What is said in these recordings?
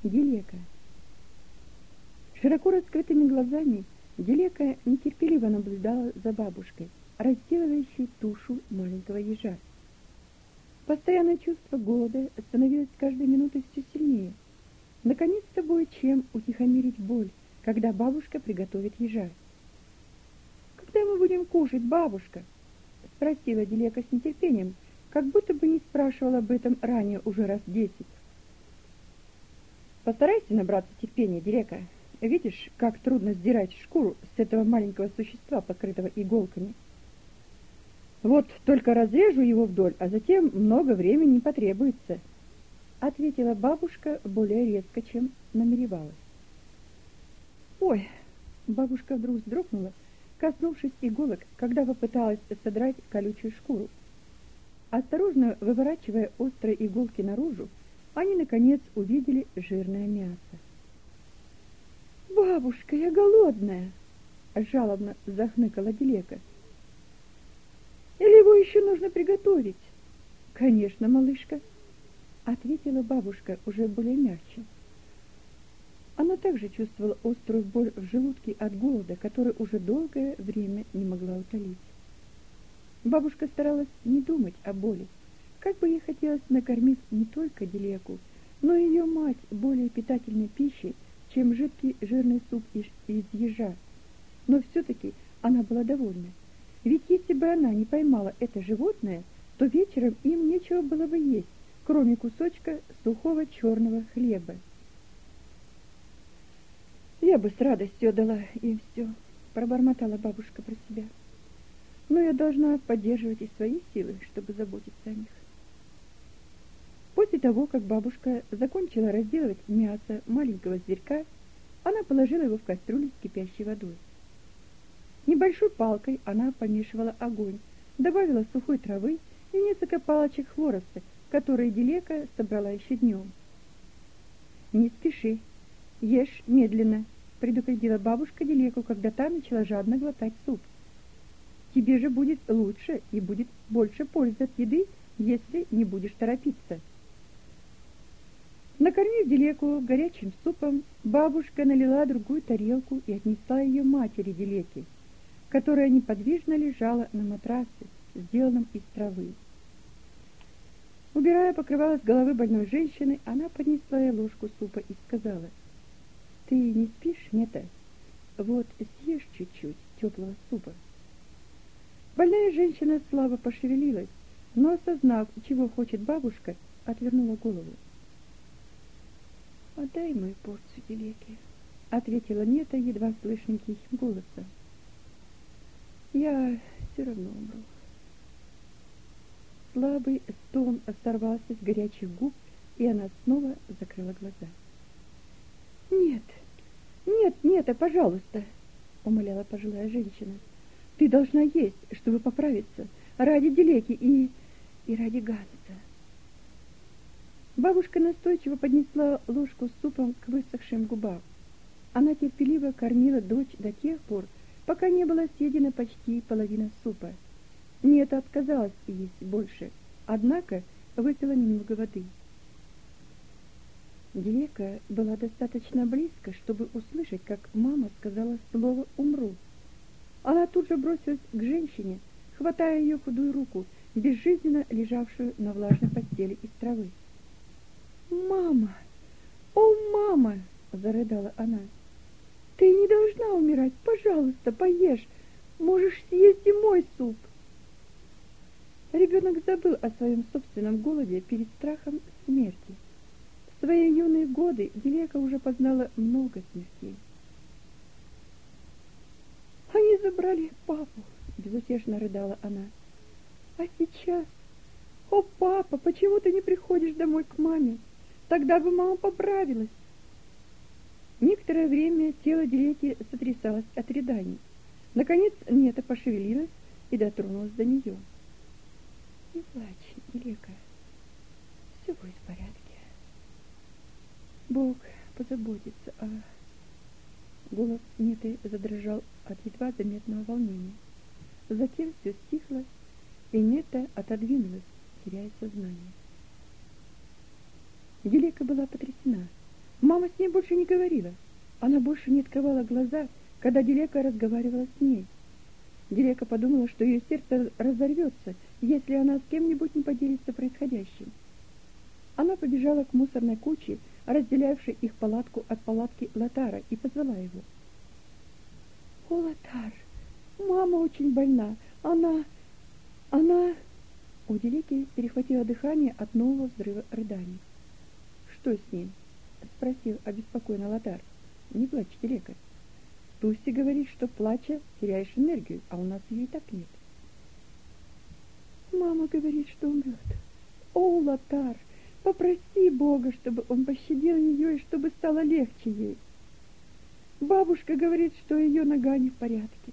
Дилека. Широко раскрытыми глазами Дилека нетерпеливо наблюдала за бабушкой, разделывающей тушу маленького ежа. Постоянное чувство голода становилось с каждой минутой все сильнее. Наконец-то будет чем утихомирить боль, когда бабушка приготовит ежа. «Когда мы будем кушать, бабушка?» — спросила Дилека с нетерпением, как будто бы не спрашивала об этом ранее уже раз 10. «Постарайся набраться терпения, Дилека. Видишь, как трудно сдирать шкуру с этого маленького существа, покрытого иголками. Вот только разрежу его вдоль, а затем много времени потребуется», — ответила бабушка более резко, чем намеревалась. «Ой!» — бабушка вдруг вздрогнула, коснувшись иголок, когда попыталась содрать колючую шкуру. Осторожно выворачивая острые иголки наружу, они, наконец, увидели жирное мясо. «Бабушка, я голодная!» — жалобно захныкала Дилека. «Или его еще нужно приготовить?» «Конечно, малышка», — ответила бабушка уже более мягче. Она также чувствовала острую боль в желудке от голода, который уже долгое время не могла утолить. Бабушка старалась не думать о боли, как бы ей хотелось накормить не только Дилеку, но и ее мать более питательной пищей, чем жидкий жирный суп из ежа. Но все-таки она была довольна. Ведь если бы она не поймала это животное, то вечером им нечего было бы есть, кроме кусочка сухого черного хлеба. «Я бы с радостью отдала им все», — пробормотала бабушка про себя. «Но я должна поддерживать и свои силы, чтобы заботиться о них». После того, как бабушка закончила разделывать мясо маленького зверька, она положила его в кастрюлю с кипящей водой. Небольшой палкой она помешивала огонь, добавила сухой травы и несколько палочек хвороста, которые Дилека собрала еще днем. «Не спеши, ешь медленно», — предупредила бабушка Дилеку, когда та начала жадно глотать суп. «Тебе же будет лучше и будет больше пользы от еды, если не будешь торопиться». Накормив Дилеку горячим супом, бабушка налила другую тарелку и отнесла ее матери Дилеке, которая неподвижно лежала на матрасе, сделанном из травы. Убирая покрывало с головы больной женщины, она поднесла ей ложку супа и сказала: «Ты не спишь, Нета? Вот съешь чуть-чуть теплого супа». Больная женщина слабо пошевелилась, но, осознав, чего хочет бабушка, отвернула голову. «Отдай мою порцию, Дилеке», — ответила Нета едва слышным тихим голосом. «Я все равно умру». Слабый стон сорвался с горячих губ, и она снова закрыла глаза. «Нет, нет, Нета, пожалуйста», — умоляла пожилая женщина. «Ты должна есть, чтобы поправиться, ради Дилеки и ради Ганса». Бабушка настойчиво поднесла ложку с супом к высохшим губам. Она терпеливо кормила дочь до тех пор, пока не была съедена почти половина супа. Нета отказалась есть больше, однако выпила немного воды. Дилека была достаточно близко, чтобы услышать, как мама сказала слово «умру». Она тут же бросилась к женщине, хватая ее худую руку, безжизненно лежавшую на влажной постели из травы. «Мама! О, мама!» — зарыдала она. «Ты не должна умирать! Пожалуйста, поешь! Можешь съесть и мой суп!» Ребенок забыл о своем собственном голоде перед страхом смерти. В свои юные годы Дилека уже познала много смертей. «Они забрали папу!» — безутешно рыдала она. «А сейчас? О, папа, почему ты не приходишь домой к маме? Тогда бы мама поправилась». Некоторое время тело Дилеки сотрясалось от рыданий. Наконец Нета пошевелилась и дотронулась до нее. «Не плачь, Дилека, все будет в порядке. Бог позаботится о...» Голос Неты задрожал от едва заметного волнения. Затем все стихло, и Нета отодвинулась, теряя сознание. Дилека была потрясена. Мама больше не говорила. Она больше не открывала глаза, когда Дилека разговаривала с ней. Дилека подумала, что ее сердце разорвется, если она с кем-нибудь не поделится происходящим. Она побежала к мусорной куче, разделявшей их палатку от палатки Лотара, и позвала его. «О, Лотар, мама очень больна. Она... У Дилеки перехватило дыхание от нового взрыва рыданий. «Что с ним?» — спросил обеспокоенно Лотар. «Не плачь, Дилека. Тусси говорит, что плача теряешь энергию, а у нас ее и так нет». «Мама говорит, что умрет. О, Лотар, попроси Бога, чтобы он пощадил ее и чтобы стало легче ей. Бабушка говорит, что ее нога не в порядке».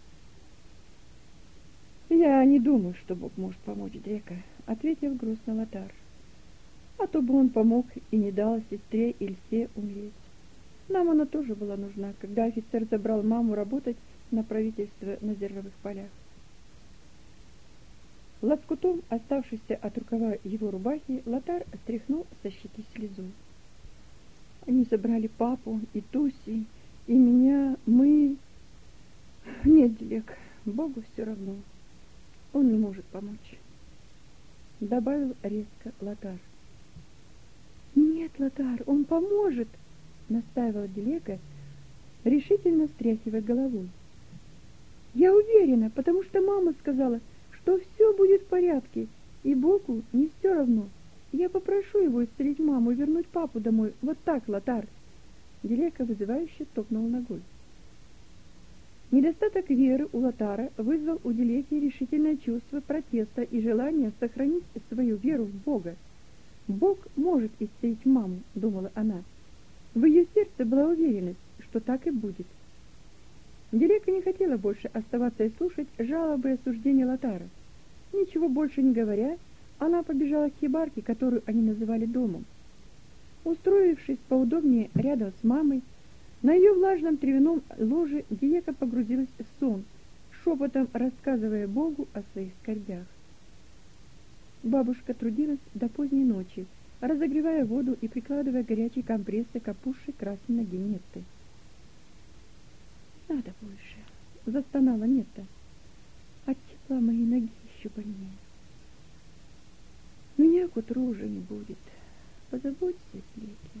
«Я не думаю, что Бог может помочь, Дрека», — ответил грустно Лотар. «А то бы он помог и не дал сестре Ильсе умереть. Нам она тоже была нужна, когда офицер забрал маму работать на правительство на зерновых полях». Лоскутом, оставшийся от рукава его рубахи, Лотар стряхнул со щеки слезу. «Они забрали папу и Туси, и меня, мы...» «Нет, Дилек, Богу все равно. Он не может помочь», — добавил резко Лотар. «Нет, Лотар, он поможет», — настаивала Дилека, решительно встряхивая головой. «Я уверена, потому что мама сказала, что все будет в порядке, и Богу не все равно. Я попрошу его исцелить маму и вернуть папу домой. Вот так, Лотар». Дилека вызывающе топнула ногой. Недостаток веры у Лотара вызвал у Дилеки решительное чувство протеста и желание сохранить свою веру в Бога. «Бог может исцелить маму», — думала она. В ее сердце была уверенность, что так и будет. Дилека не хотела больше оставаться и слушать жалобы и осуждения Лотара. Ничего больше не говоря, она побежала к хибарке, которую они называли домом. Устроившись поудобнее рядом с мамой, на ее влажном травяном ложе Дилека погрузилась в сон, шепотом рассказывая Богу о своих скорбях. Бабушка трудилась до поздней ночи, разогревая воду и прикладывая горячие компрессы к опухшей красной ноге Нетты. «Надо больше», — застонала Нетта. «От тепла моей ноги еще больнее. Меня к утру уже не будет. Позаботься, Дилеки».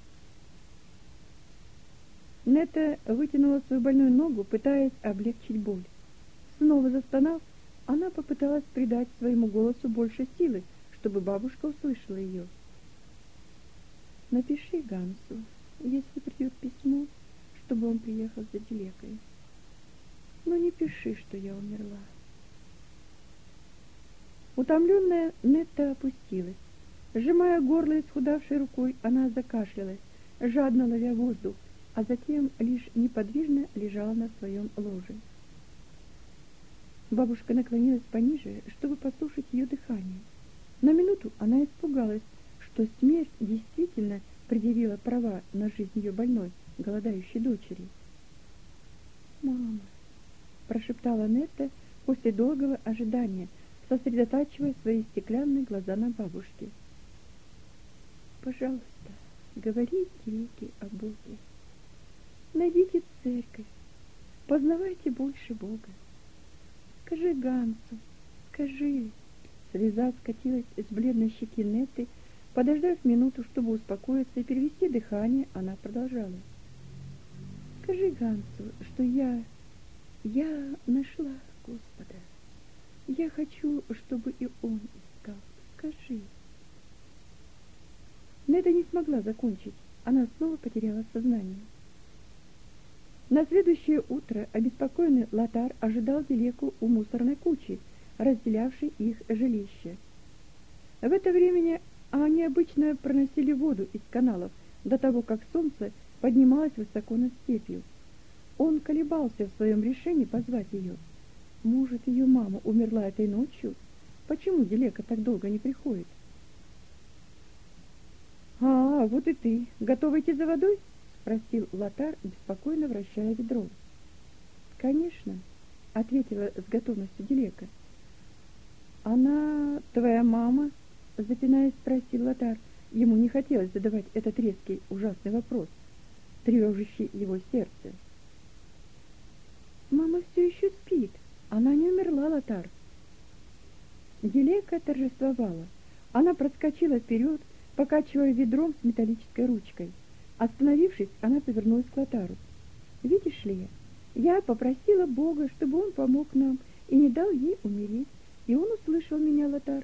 Нетта вытянула свою больную ногу, пытаясь облегчить боль. Снова застонав, она попыталась придать своему голосу больше силы, чтобы бабушка услышала ее. «Напиши Гансу, если придет письмо, чтобы он приехал за Дилекой. Но не пиши, что я умерла». Утомленная Нетта опустилась. Сжимая горло исхудавшей рукой, она закашлялась, жадно ловя воздух, а затем лишь неподвижно лежала на своем ложе. Бабушка наклонилась пониже, чтобы послушать ее дыхание. На минуту она испугалась, что смерть действительно предъявила права на жизнь ее больной, голодающей дочери. «Мама», — прошептала Нетта после долгого ожидания, сосредотачивая свои стеклянные глаза на бабушке. «Пожалуйста, говорите Дилеке о Боге. Найдите церковь, познавайте больше Бога. Скажи Гансу, скажи». Слеза скатилась с бледной щеки Нетты. Подождав минуту, чтобы успокоиться и перевести дыхание, она продолжала. «Скажи Гансу, что я нашла Господа. Я хочу, чтобы и он искал. Скажи». Нетта не смогла закончить. Она снова потеряла сознание. На следующее утро обеспокоенный Лотар ожидал Дилеку у мусорной кучи, разделявшей их жилище. В это время они обычно проносили воду из каналов до того, как солнце поднималось высоко над степью. Он колебался в своем решении позвать ее. Может, ее мама умерла этой ночью? Почему Дилека так долго не приходит? «А, вот и ты. Готова идти за водой?» — спросил Лотар, беспокойно вращая ведро. «Конечно», — ответила с готовностью Дилека. «Она твоя мама?» — запинаясь, спросил Лотар. Ему не хотелось задавать этот резкий, ужасный вопрос. тревожащий его сердце. «Мама все еще спит, она не умерла, Лотар». Дилека торжествовала. Она проскочила вперед, покачивая ведром с металлической ручкой. Остановившись, она повернулась к Лотару. «Видишь ли, я попросила Бога, чтобы он помог нам и не дал ей умереть, и он услышал меня, Лотар».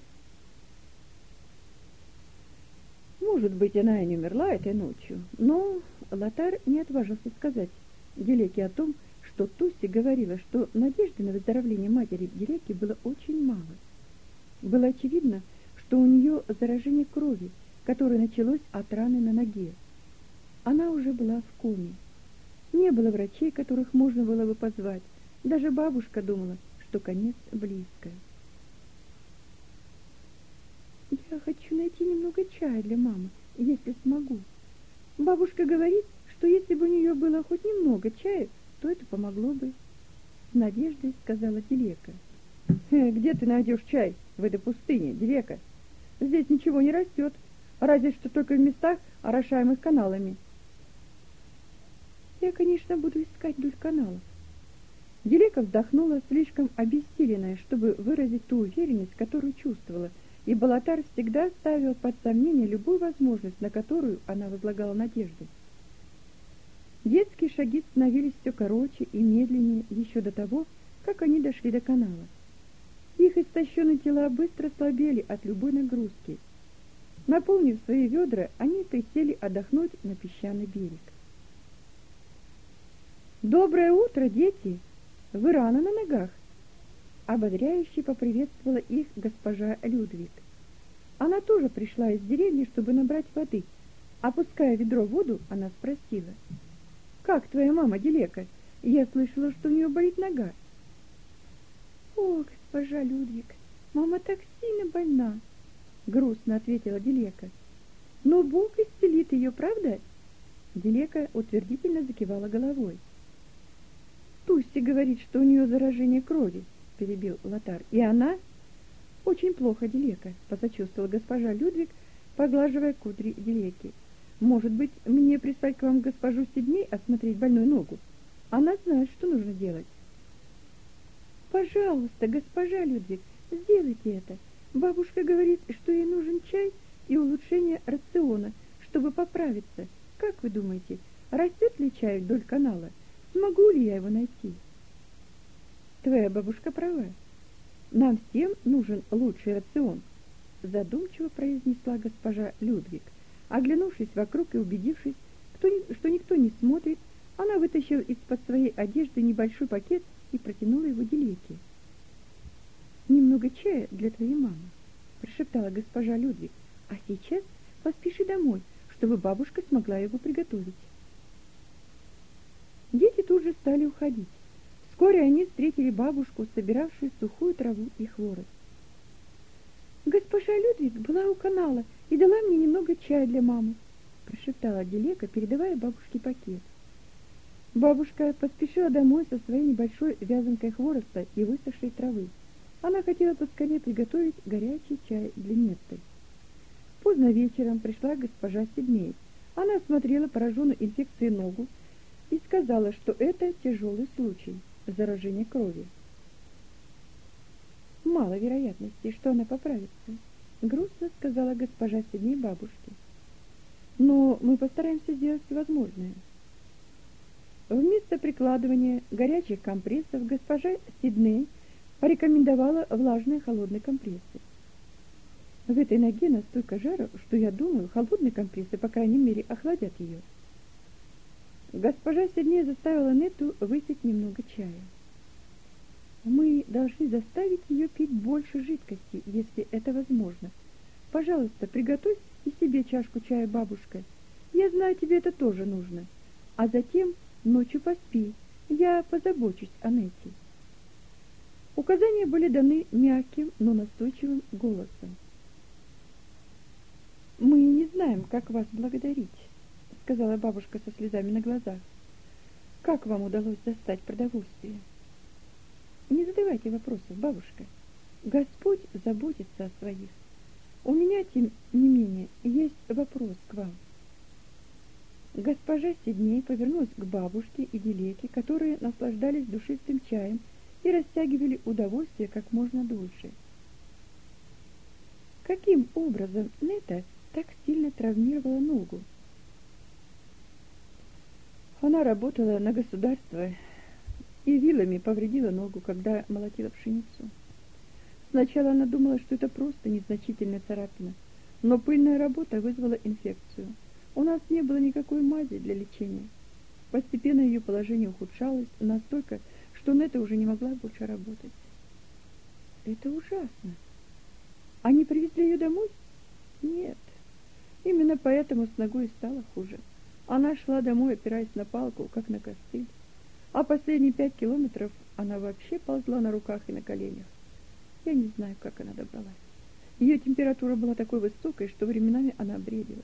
Может быть, она и не умерла этой ночью, но Лотар не отважился сказать Дилеке о том, что Тусси говорила, что надежды на выздоровление матери Дилеки было очень мало. Было очевидно, что у нее заражение крови, которое началось от раны на ноге. Она уже была в коме. Не было врачей, которых можно было бы позвать. Даже бабушка думала, что конец близко. «Я хочу найти немного чая для мамы, если смогу. Бабушка говорит, что если бы у нее было хоть немного чая, то это помогло бы», — с надеждой сказала Дилека. «Где ты найдешь чай в этой пустыне, Дилека? Здесь ничего не растет, разве что только в местах, орошаемых каналами». «Я, конечно, буду искать вдоль каналов». Дилека вздохнула, слишком обессиленная, чтобы выразить ту уверенность, которую чувствовала, и Лотар всегда ставил под сомнение любую возможность, на которую она возлагала надежду. Детские шаги становились все короче и медленнее еще до того, как они дошли до канала. Их истощенные тела быстро слабели от любой нагрузки. Наполнив свои ведра, они присели отдохнуть на песчаный берег. «Доброе утро, дети! Вы рано на ногах!» Ободряюще поприветствовала их госпожа Людвиг. Она тоже пришла из деревни, чтобы набрать воды. Опуская ведро в воду, она спросила: «Как твоя мама, Дилека? Я слышала, что у нее болит нога». «О, госпожа Людвиг, мама так сильно больна», — грустно ответила Дилека. «Но Бог исцелит ее, правда?» Дилека утвердительно закивала головой. «Тусси говорит, что у нее заражение крови», — перебил Лотар. «И она...» «Очень плохо, Дилека», — посочувствовала госпожа Людвиг, поглаживая кудри Дилеки. «Может быть, мне прислать к вам госпожу Сидней осмотреть больную ногу? Она знает, что нужно делать». «Пожалуйста, госпожа Людвиг, сделайте это. Бабушка говорит, что ей нужен чай и улучшение рациона, чтобы поправиться. Как вы думаете, растет ли чай вдоль канала? Смогу ли я его найти?» «Твоя бабушка права. Нам всем нужен лучший рацион», — задумчиво произнесла госпожа Людвиг. Оглянувшись вокруг и убедившись, что никто не смотрит, она вытащила из-под своей одежды небольшой пакет и протянула его Дилеке. «Немного чая для твоей мамы», — прошептала госпожа Людвиг. «А сейчас поспеши домой, чтобы бабушка смогла его приготовить». Дети тут же стали уходить. Вскоре они встретили бабушку, собиравшую сухую траву и хворост. «Госпожа Людвиг была у канала и дала мне немного чая для мамы», — прошептала Дилека, передавая бабушке пакет. Бабушка поспешила домой со своей небольшой вязанкой хвороста и высохшей травы. Она хотела поскорее приготовить горячий чай для Нетты. Поздно вечером пришла госпожа Сидней. Она осмотрела пораженную инфекцией ногу и сказала, что это тяжелый случай заражения крови. «Мало вероятности, что она поправится», — грустно сказала госпожа Сидней бабушке. «Но мы постараемся сделать все возможное». Вместо прикладывания горячих компрессов госпожа Сидней порекомендовала влажные холодные компрессы. «В этой ноге настолько жарко, что, я думаю, холодные компрессы, по крайней мере, охладят ее». Госпожа Сидней заставила Нетту выпить немного чая. «Мы должны заставить ее пить больше жидкости, если это возможно. Пожалуйста, приготовь и себе чашку чая, бабушка. Я знаю, тебе это тоже нужно. А затем ночью поспи, я позабочусь о Нетте». Указания были даны мягким, но настойчивым голосом. «Мы не знаем, как вас благодарить», — сказала бабушка со слезами на глазах. «Как вам удалось достать продовольствие?» «Не задавайте вопросов, бабушка. Господь заботится о своих. У меня, тем не менее, есть вопрос к вам». Госпожа Сидней повернулась к бабушке и Дилеке, которые наслаждались душистым чаем и растягивали удовольствие как можно дольше. Каким образом Нета так сильно травмировала ногу? Она работала на государство и вилами повредила ногу, когда молотила пшеницу. Сначала она думала, что это просто незначительная царапина, но пыльная работа вызвала инфекцию. У нас не было никакой мази для лечения. Постепенно ее положение ухудшалось настолько, что Нета уже не могла больше работать. Это ужасно. Они привезли ее домой? Нет. Именно поэтому с ногой стало хуже. Она шла домой, опираясь на палку, как на костыль. А последние 5 километров она вообще ползла на руках и на коленях. Я не знаю, как она добралась. Ее температура была такой высокой, что временами она бредила.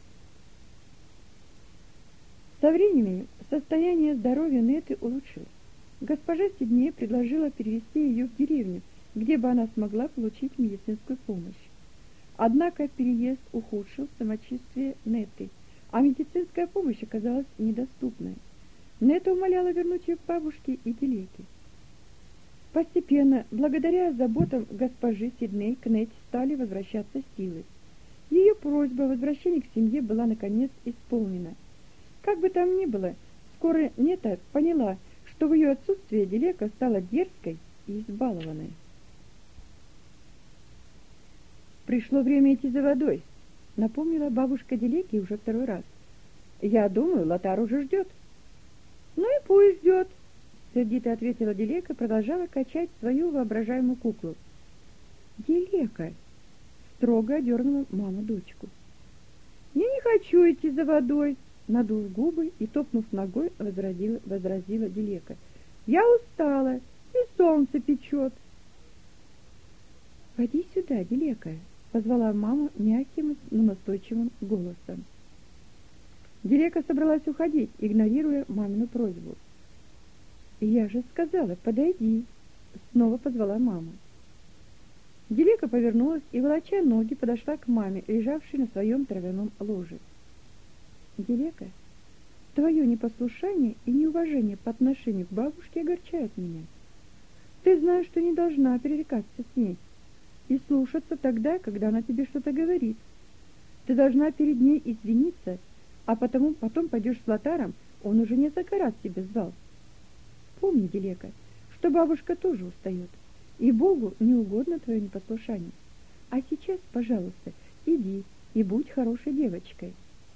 Со временем состояние здоровья Неты улучшилось. Госпожа Сидней предложила перевести ее в деревню, где бы она смогла получить медицинскую помощь. Однако переезд ухудшил самочувствие Неты, а медицинская помощь оказалась недоступной. Нета умоляла вернуть ее к бабушке и Дилеке. Постепенно, благодаря заботам госпожи Сидней, к Нете стали возвращаться силы. Ее просьба о возвращении к семье была наконец исполнена. Как бы там ни было, скоро Нета поняла, что в ее отсутствие Дилека стала дерзкой и избалованной. «Пришло время идти за водой», — напомнила бабушка Дилеке уже второй раз. «Я думаю, Лотар уже ждет». «Ну и пусть ждет», — сердито ответила Дилека, продолжала качать свою воображаемую куклу. «Дилека», — строго одернула мама дочку. «Я не хочу идти за водой», — надув губы и топнув ногой, возразила Дилека. «Я устала, и солнце печет». «Поди сюда, Дилека», — позвала мама мягким, но настойчивым голосом. Дилека собралась уходить, игнорируя мамину просьбу. «Я же сказала, подойди», — снова позвала мама. Дилека повернулась и, волоча ноги, подошла к маме, лежавшей на своем травяном ложе. «Дилека, твое непослушание и неуважение по отношению к бабушке огорчают меня. Ты знаешь, что не должна перерекаться с ней и слушаться тогда, когда она тебе что-то говорит. Ты должна перед ней извиниться, а потом пойдешь с Лотаром, он уже несколько раз тебя звал. Помни, Дилека, что бабушка тоже устает, и Богу не угодно твое непослушание. А сейчас, пожалуйста, иди и будь хорошей девочкой».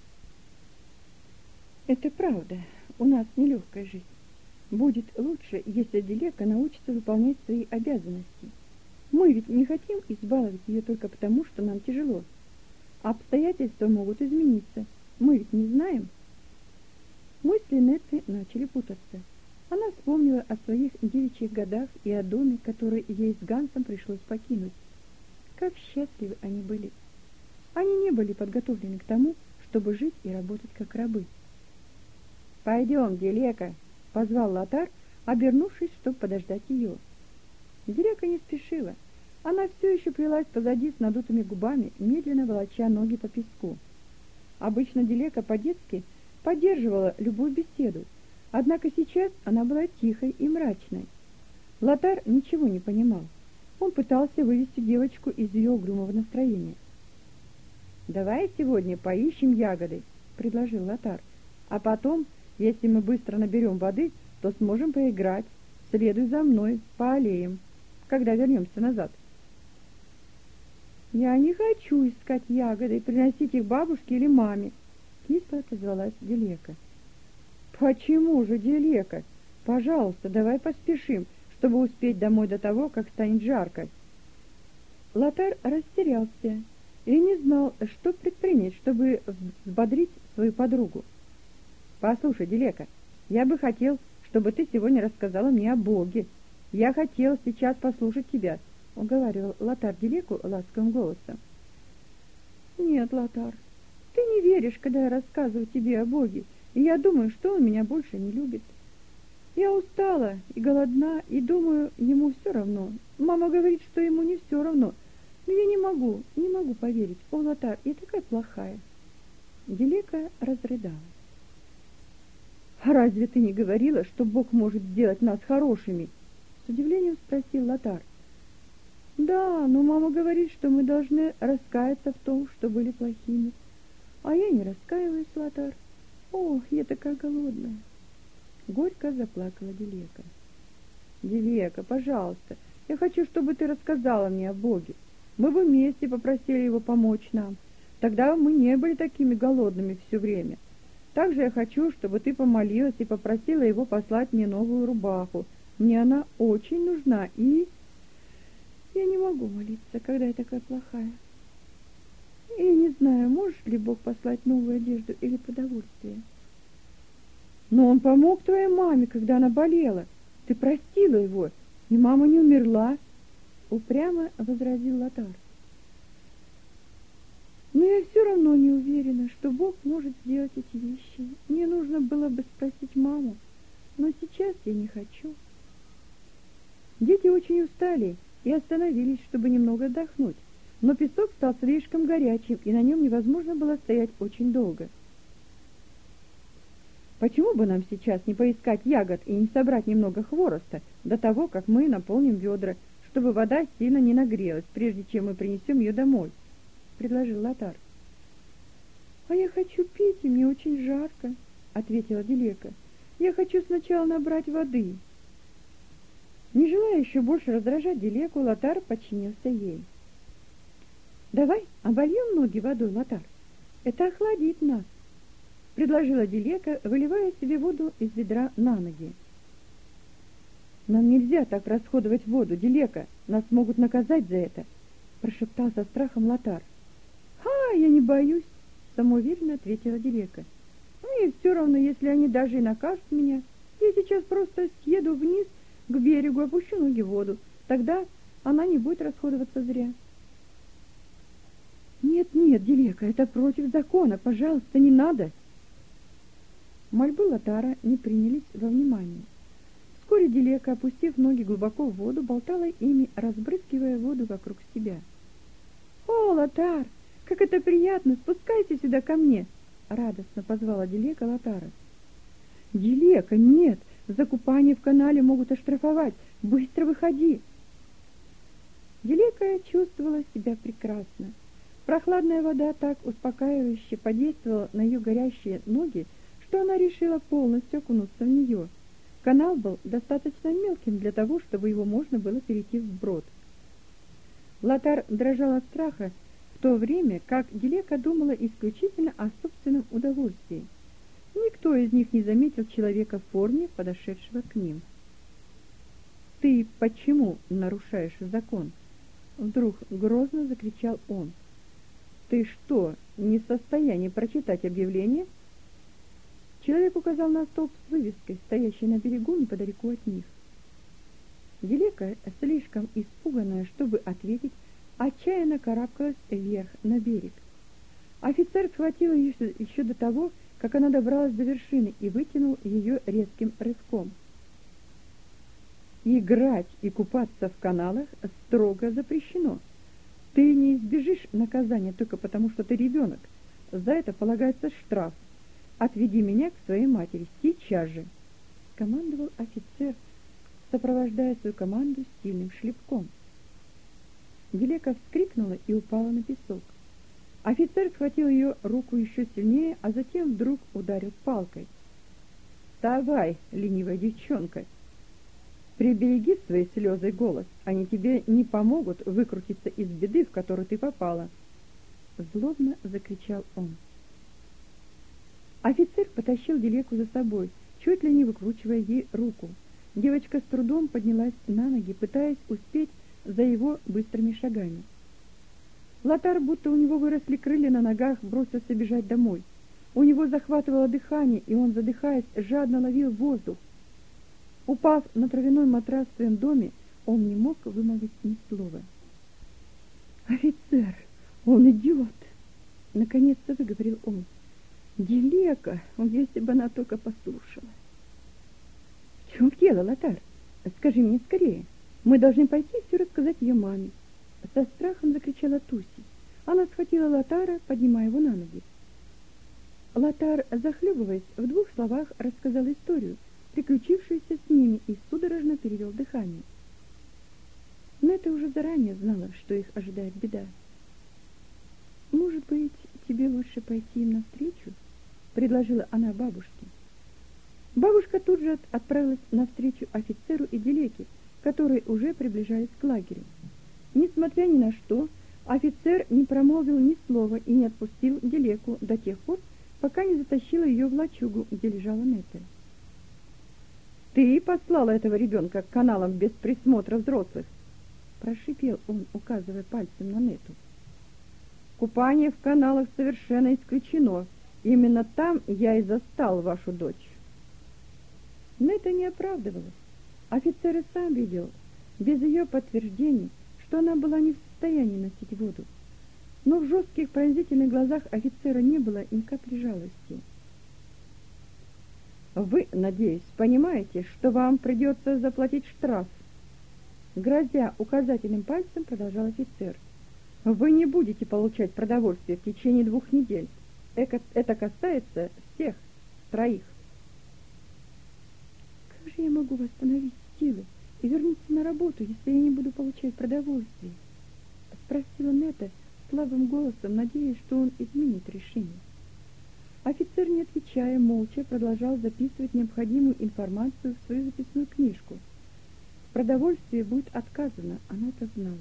Это правда, у нас нелегкая жизнь. Будет лучше, если Дилека научится выполнять свои обязанности. Мы ведь не хотим избаловать ее только потому, что нам тяжело. Обстоятельства могут измениться. Мы ведь не знаем. Мысли Нетты начали путаться. Она вспомнила о своих девичьих годах и о доме, который ей с Гансом пришлось покинуть. Как счастливы они были. Они не были подготовлены к тому, чтобы жить и работать как рабы. «Пойдем, Дилека», — позвал Лотар, обернувшись, чтобы подождать ее. Дилека не спешила. Она все еще плелась позади с надутыми губами, медленно волоча ноги по песку. Обычно Дилека по-детски поддерживала любую беседу, однако сейчас она была тихой и мрачной. Лотар ничего не понимал. Он пытался вывести девочку из ее угрюмого настроения. «Давай сегодня поищем ягоды», — предложил Лотар. «А потом, если мы быстро наберем воды, то сможем поиграть. Следуй за мной по аллеям, когда вернемся назад». «Я не хочу искать ягоды и приносить их бабушке или маме», — кисло отозвалась Дилека. «Почему же, Дилека? Пожалуйста, давай поспешим, чтобы успеть домой до того, как станет жарко». Лотар растерялся и не знал, что предпринять, чтобы взбодрить свою подругу. «Послушай, Дилека, я бы хотел, чтобы ты сегодня рассказала мне о Боге. Я хотел сейчас послушать тебя», — уговаривал Лотар Дилеку ласковым голосом. «Нет, Лотар, ты не веришь, когда я рассказываю тебе о Боге, и я думаю, что он меня больше не любит. Я устала и голодна, и думаю, ему все равно. Мама говорит, что ему не все равно, но я не могу поверить. О, Лотар, я такая плохая». Дилека разрыдалась. «А разве ты не говорила, что Бог может сделать нас хорошими?» — с удивлением спросил Лотар. «Да, но мама говорит, что мы должны раскаяться в том, что были плохими. А я не раскаиваюсь, Лотар. Ох, я такая голодная!» Горько заплакала Дилека. «Дилека, пожалуйста, я хочу, чтобы ты рассказала мне о Боге. Мы бы вместе попросили Его помочь нам. Тогда мы не были такими голодными все время. Также я хочу, чтобы ты помолилась и попросила Его послать мне новую рубаху. Мне она очень нужна, и... Я не могу молиться, когда я такая плохая. И не знаю, может ли Бог послать новую одежду или продовольствие. Но Он помог твоей маме, когда она болела. Ты простила Его, и мама не умерла, — упрямо возразил Лотар. Но я все равно не уверена, что Бог может сделать эти вещи. Мне нужно было бы спросить маму, но сейчас я не хочу. Дети очень устали и остановились, чтобы немного отдохнуть, но песок стал слишком горячим, и на нем невозможно было стоять очень долго. «Почему бы нам сейчас не поискать ягод и не собрать немного хвороста до того, как мы наполним ведра, чтобы вода сильно не нагрелась, прежде чем мы принесем ее домой?» — предложил Лотар. «А я хочу пить, и мне очень жарко», — ответила Дилека. «Я хочу сначала набрать воды». Не желая еще больше раздражать Дилеку, Лотар подчинился ей. «Давай обольем ноги водой, Лотар. Это охладит нас», — предложила Дилека, выливая себе воду из ведра на ноги. «Нам нельзя так расходовать воду, Дилека. Нас могут наказать за это», — прошептал со страхом Лотар. «Я не боюсь», — самоуверенно ответила Дилека. «Мне все равно, если они даже и накажут меня. Я сейчас просто съеду вниз к берегу, опущу ноги в воду. Тогда она не будет расходоваться зря». «Нет, Дилека, это против закона. Пожалуйста, не надо». Мольбы Лотара не принялись во внимание. Вскоре Дилека, опустив ноги глубоко в воду, болтала ими, разбрызгивая воду вокруг себя. «О, Лотар, как это приятно! Спускайся сюда ко мне!» — радостно позвала Дилека Лотара. «Дилека, нет! За купание в канале могут оштрафовать! Быстро выходи!» Дилека чувствовала себя прекрасно. Прохладная вода так успокаивающе подействовала на ее горящие ноги, что она решила полностью окунуться в нее. Канал был достаточно мелким для того, чтобы его можно было перейти вброд. Лотар дрожал от страха, в то время как Дилека думала исключительно о собственном удовольствии. Никто из них не заметил человека в форме, подошедшего к ним. «Ты почему нарушаешь закон?» — вдруг грозно закричал он. «Ты что, не в состоянии прочитать объявление?» Человек указал на столб с вывеской, стоящий на берегу неподалеку от них. Дилека, слишком испуганная, чтобы ответить, отчаянно карабкалась вверх на берег. Офицер схватил ее еще до того, как она добралась до вершины, и вытянул ее резким рывком. «Играть и купаться в каналах строго запрещено. Ты не избежишь наказания только потому, что ты ребенок. За это полагается штраф. Отведи меня к своей матери сейчас же», — скомандовал офицер, сопровождая свою команду сильным шлепком. Дилека вскрикнула и упала на песок. Офицер схватил ее руку еще сильнее, а затем вдруг ударил палкой. «Вставай, ленивая девчонка! Прибереги свои слезы и голос, они тебе не помогут выкрутиться из беды, в которую ты попала!» Злобно закричал он. Офицер потащил Дилеку за собой, чуть ли не выкручивая ей руку. Девочка с трудом поднялась на ноги, пытаясь успеть за его быстрыми шагами. Лотар, будто у него выросли крылья на ногах, бросился бежать домой. У него захватывало дыхание, и он, задыхаясь, жадно ловил воздух. Упав на травяной матрас в своем доме, он не мог вымолвить ни слова. «Офицер, он идет!» — наконец-то выговорил он. «Дилека, если бы она только послушала!» «В чем дело, Лотар? Скажи мне скорее. Мы должны пойти и все рассказать ее маме!» Со страхом закричала Туси. Она схватила Лотара, поднимая его на ноги. Лотар, захлебываясь, в 2 словах рассказал историю, приключившуюся с ними, и судорожно перевел дыхание. Нетта уже заранее знала, что их ожидает беда. «Может быть, тебе лучше пойти им навстречу?» — предложила она бабушке. Бабушка тут же отправилась навстречу офицеру и Дилеке, которые уже приближались к лагерю. Несмотря ни на что, офицер не промолвил ни слова и не отпустил Дилеку до тех пор, пока не затащила ее в лачугу, где лежала Нетта. «Ты послала этого ребенка к каналам без присмотра взрослых?» — прошипел он, указывая пальцем на Нетту. «Купание в каналах совершенно исключено. Именно там я и застал вашу дочь». Нетта не оправдывалась. Офицер и сам видел, без ее подтверждений, что она была не в состоянии носить воду. Но в жестких пронзительных глазах офицера не было ни капли жалости. «Вы, надеюсь, понимаете, что вам придется заплатить штраф?» Грозя указательным пальцем, продолжал офицер. «Вы не будете получать продовольствие в течение 2 недель. Это касается всех 3. «Как же я могу восстановить силы и вернуться на работу, если я не буду получать продовольствие?» — спросила Нетта слабым голосом, надеясь, что он изменит решение. Офицер, не отвечая, молча продолжал записывать необходимую информацию в свою записную книжку. В продовольствии будет отказано, она это знала.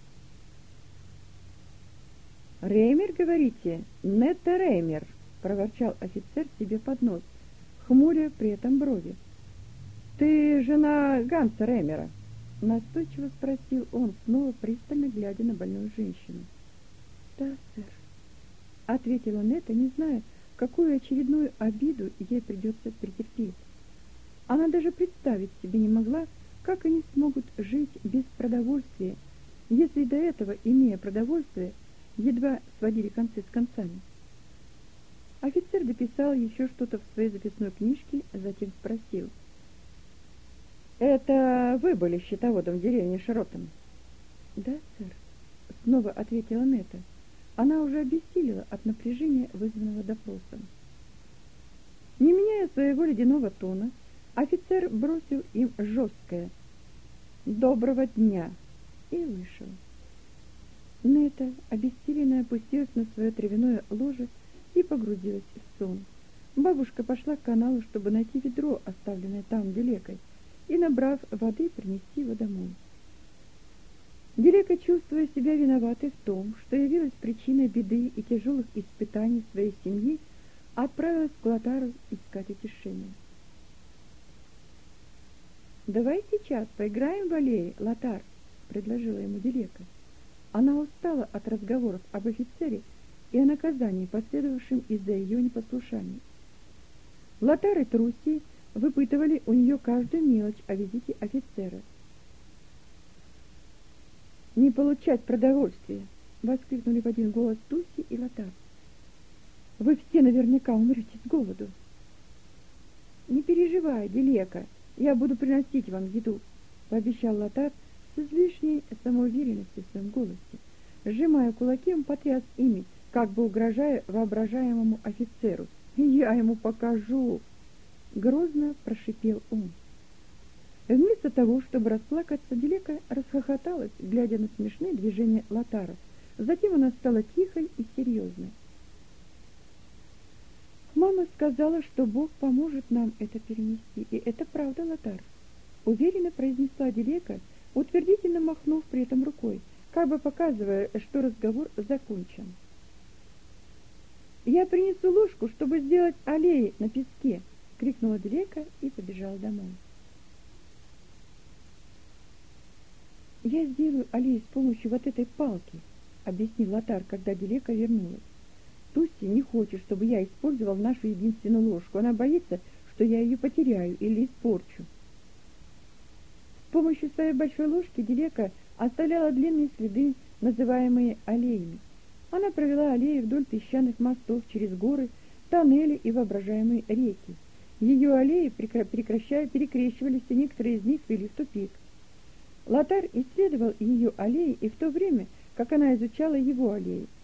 «Реймер, говорите? Нетта Реймер!» — проворчал офицер себе под нос, хмуря при этом брови. «Ты жена Ганса Реймера?» — настойчиво спросил он, снова пристально глядя на больную женщину. «Да, сэр», — ответила Нетта, не зная, какую очередную обиду ей придется претерпеть. Она даже представить себе не могла, как они смогут жить без продовольствия, если до этого, имея продовольствие, едва сводили концы с концами. Офицер дописал еще что-то в своей записной книжке, затем спросил: «Это вы были счетоводом в деревне Шаротом?» «Да, сэр», — снова ответила Нетта. Она уже обессилила от напряжения, вызванного допросом. Не меняя своего ледяного тона, офицер бросил им жесткое «Доброго дня!» и вышел. Нетта, обессиленная, опустилась на свое травяное ложе и погрузилась в сон. Бабушка пошла к каналу, чтобы найти ведро, оставленное там Дилекой, и, набрав воды, принести его домой. Дилека, чувствуя себя виноватой в том, что явилась причиной беды и тяжелых испытаний своей семьи, отправилась к Лотару искать утешения. «Давай сейчас поиграем в аллее, Лотар», — предложила ему Дилека. Она устала от разговоров об офицере и о наказании, последовавшем из-за ее непослушания. Лотар и Трусси выпытывали у нее каждую мелочь о визите офицера. «Не получать продовольствие!» — воскликнули в один голос Тусси и Лотар. «Вы все наверняка умрете с голоду!» «Не переживай, Дилека, я буду приносить вам еду!» — пообещал Лотар с излишней самоуверенностью в своем голосе. Сжимая кулаки, он потряс ими, как бы угрожая воображаемому офицеру. «Я ему покажу!» — грозно прошипел он. Вместо того, чтобы расплакаться, Дилека расхохоталась, глядя на смешные движения Лотара. Затем она стала тихой и серьезной. «Мама сказала, что Бог поможет нам это перенести, и это правда, Лотар», — уверенно произнесла Дилека, утвердительно махнув при этом рукой, как бы показывая, что разговор закончен. «Я принесу ложку, чтобы сделать аллеи на песке», — крикнула Дилека и побежала домой. «Я сделаю аллею с помощью вот этой палки», — объяснил Лотар, когда Дилека вернулась. «Тусси не хочет, чтобы я использовал нашу единственную ложку. Она боится, что я ее потеряю или испорчу». С помощью своей большой ложки Дилека оставляла длинные следы, называемые аллеями. Она провела аллеи вдоль песчаных мостов, через горы, тоннели и воображаемые реки. Ее аллеи перекрещивались, и некоторые из них вели в тупик. Лотар исследовал ее аллеи и в то время, как она изучала его аллеи.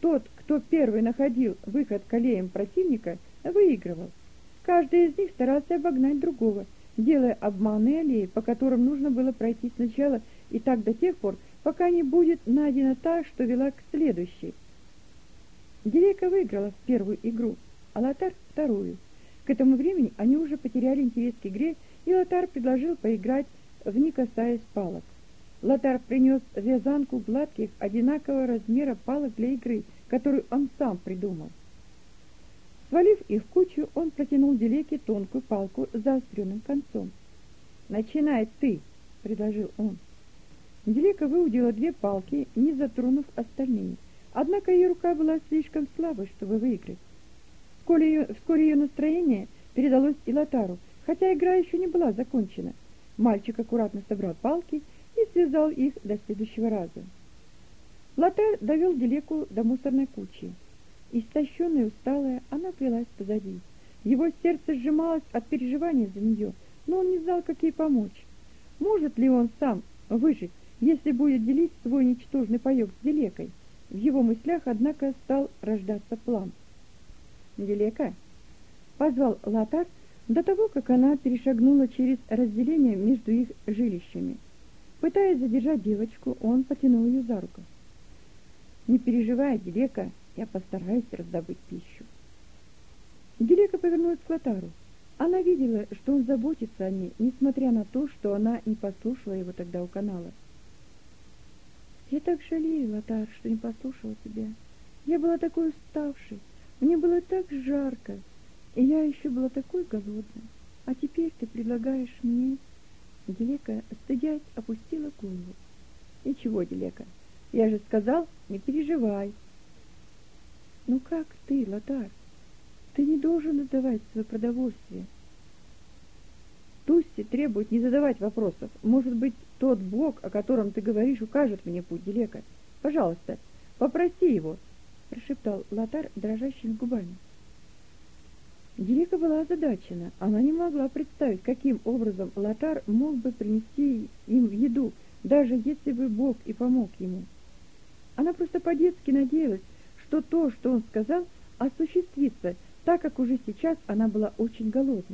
Тот, кто первый находил выход к аллеям противника, выигрывал. Каждый из них старался обогнать другого, делая обманные аллеи, по которым нужно было пройти сначала, и так до тех пор, пока не будет найдена та, что вела к следующей. Дилейка выиграла в первую игру, а Лотар — вторую. К этому времени они уже потеряли интерес к игре, и Лотар предложил поиграть в «Не касаясь палок». Лотар принес вязанку гладких, одинакового размера палок для игры, которую он сам придумал. Свалив их в кучу, он протянул Дилейке тонкую палку с заостренным концом. «Начинай ты», — предложил он. Дилейка выудила 2 палки, не затронув остальные. Однако ее рука была слишком слабой, чтобы выиграть. Вскоре ее настроение передалось и Лотару, хотя игра еще не была закончена. Мальчик аккуратно собрал палки и связал их до следующего раза. Лотар довел Дилейку до мусорной кучи. Истощенная и усталая, она плелась позади. Его сердце сжималось от переживания за нее, но он не знал, как ей помочь. Может ли он сам выжить, если будет делить свой ничтожный паёк с Дилейкой? В его мыслях, однако, стал рождаться план. «Дилейка!» — позвал Лотар до того, как она перешагнула через разделение между их жилищами. Пытаясь задержать девочку, он потянул ее за руку. «Не переживай, Дилейка, я постараюсь раздобыть пищу». Дилейка повернулась к Лотару. Она видела, что он заботится о ней, несмотря на то, что она не послушала его тогда у канала. «Я так жалею, Лотар, что не послушала тебя. Я была такой уставшей, мне было так жарко, и я еще была такой голодной. А теперь ты предлагаешь мне...» Дилейка, стыдясь, опустила голову. «Ничего, Дилейка, я же сказал, не переживай». «Ну как ты, Лотар? Ты не должен отдавать свое продовольствие». «Тусси требует не задавать вопросов. Может быть, тот Бог, о котором ты говоришь, укажет мне путь, Дилейка. Пожалуйста, попроси его», — прошептал Лотар дрожащими губами. Дилейка была озадачена. Она не могла представить, каким образом Лотар мог бы принести им еду, даже если бы Бог и помог ему. Она просто по-детски надеялась, что то, что он сказал, осуществится, так как уже сейчас она была очень голодной.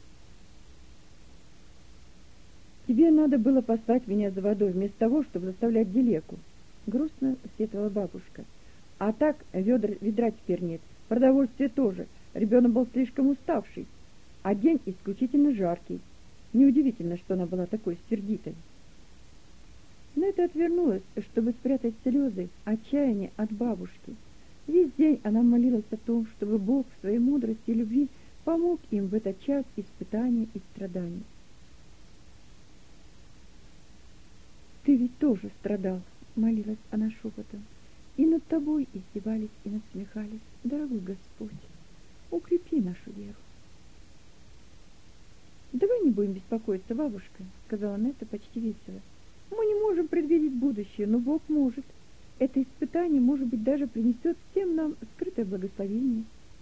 «Тебе надо было послать меня за водой, вместо того, чтобы заставлять Дилейку», — грустно сетовала бабушка. «А так ведра теперь нет, продовольствия тоже. Ребенок был слишком уставший, а день исключительно жаркий. Неудивительно, что она была такой сердитой». Нетта отвернулась, чтобы спрятать слезы, отчаяния от бабушки. Весь день она молилась о том, чтобы Бог в своей мудрости и любви помог им в этот час испытаний и страданий. «Ты ведь тоже страдал», — молилась она шепотом, — «и над тобой издевались и насмехались. Дорогой Господь, укрепи нашу веру». «Давай не будем беспокоиться, бабушка», — сказала Нетта почти весело. «Мы не можем предвидеть будущее, но Бог может. Это испытание, может быть, даже принесет всем нам скрытое благословение».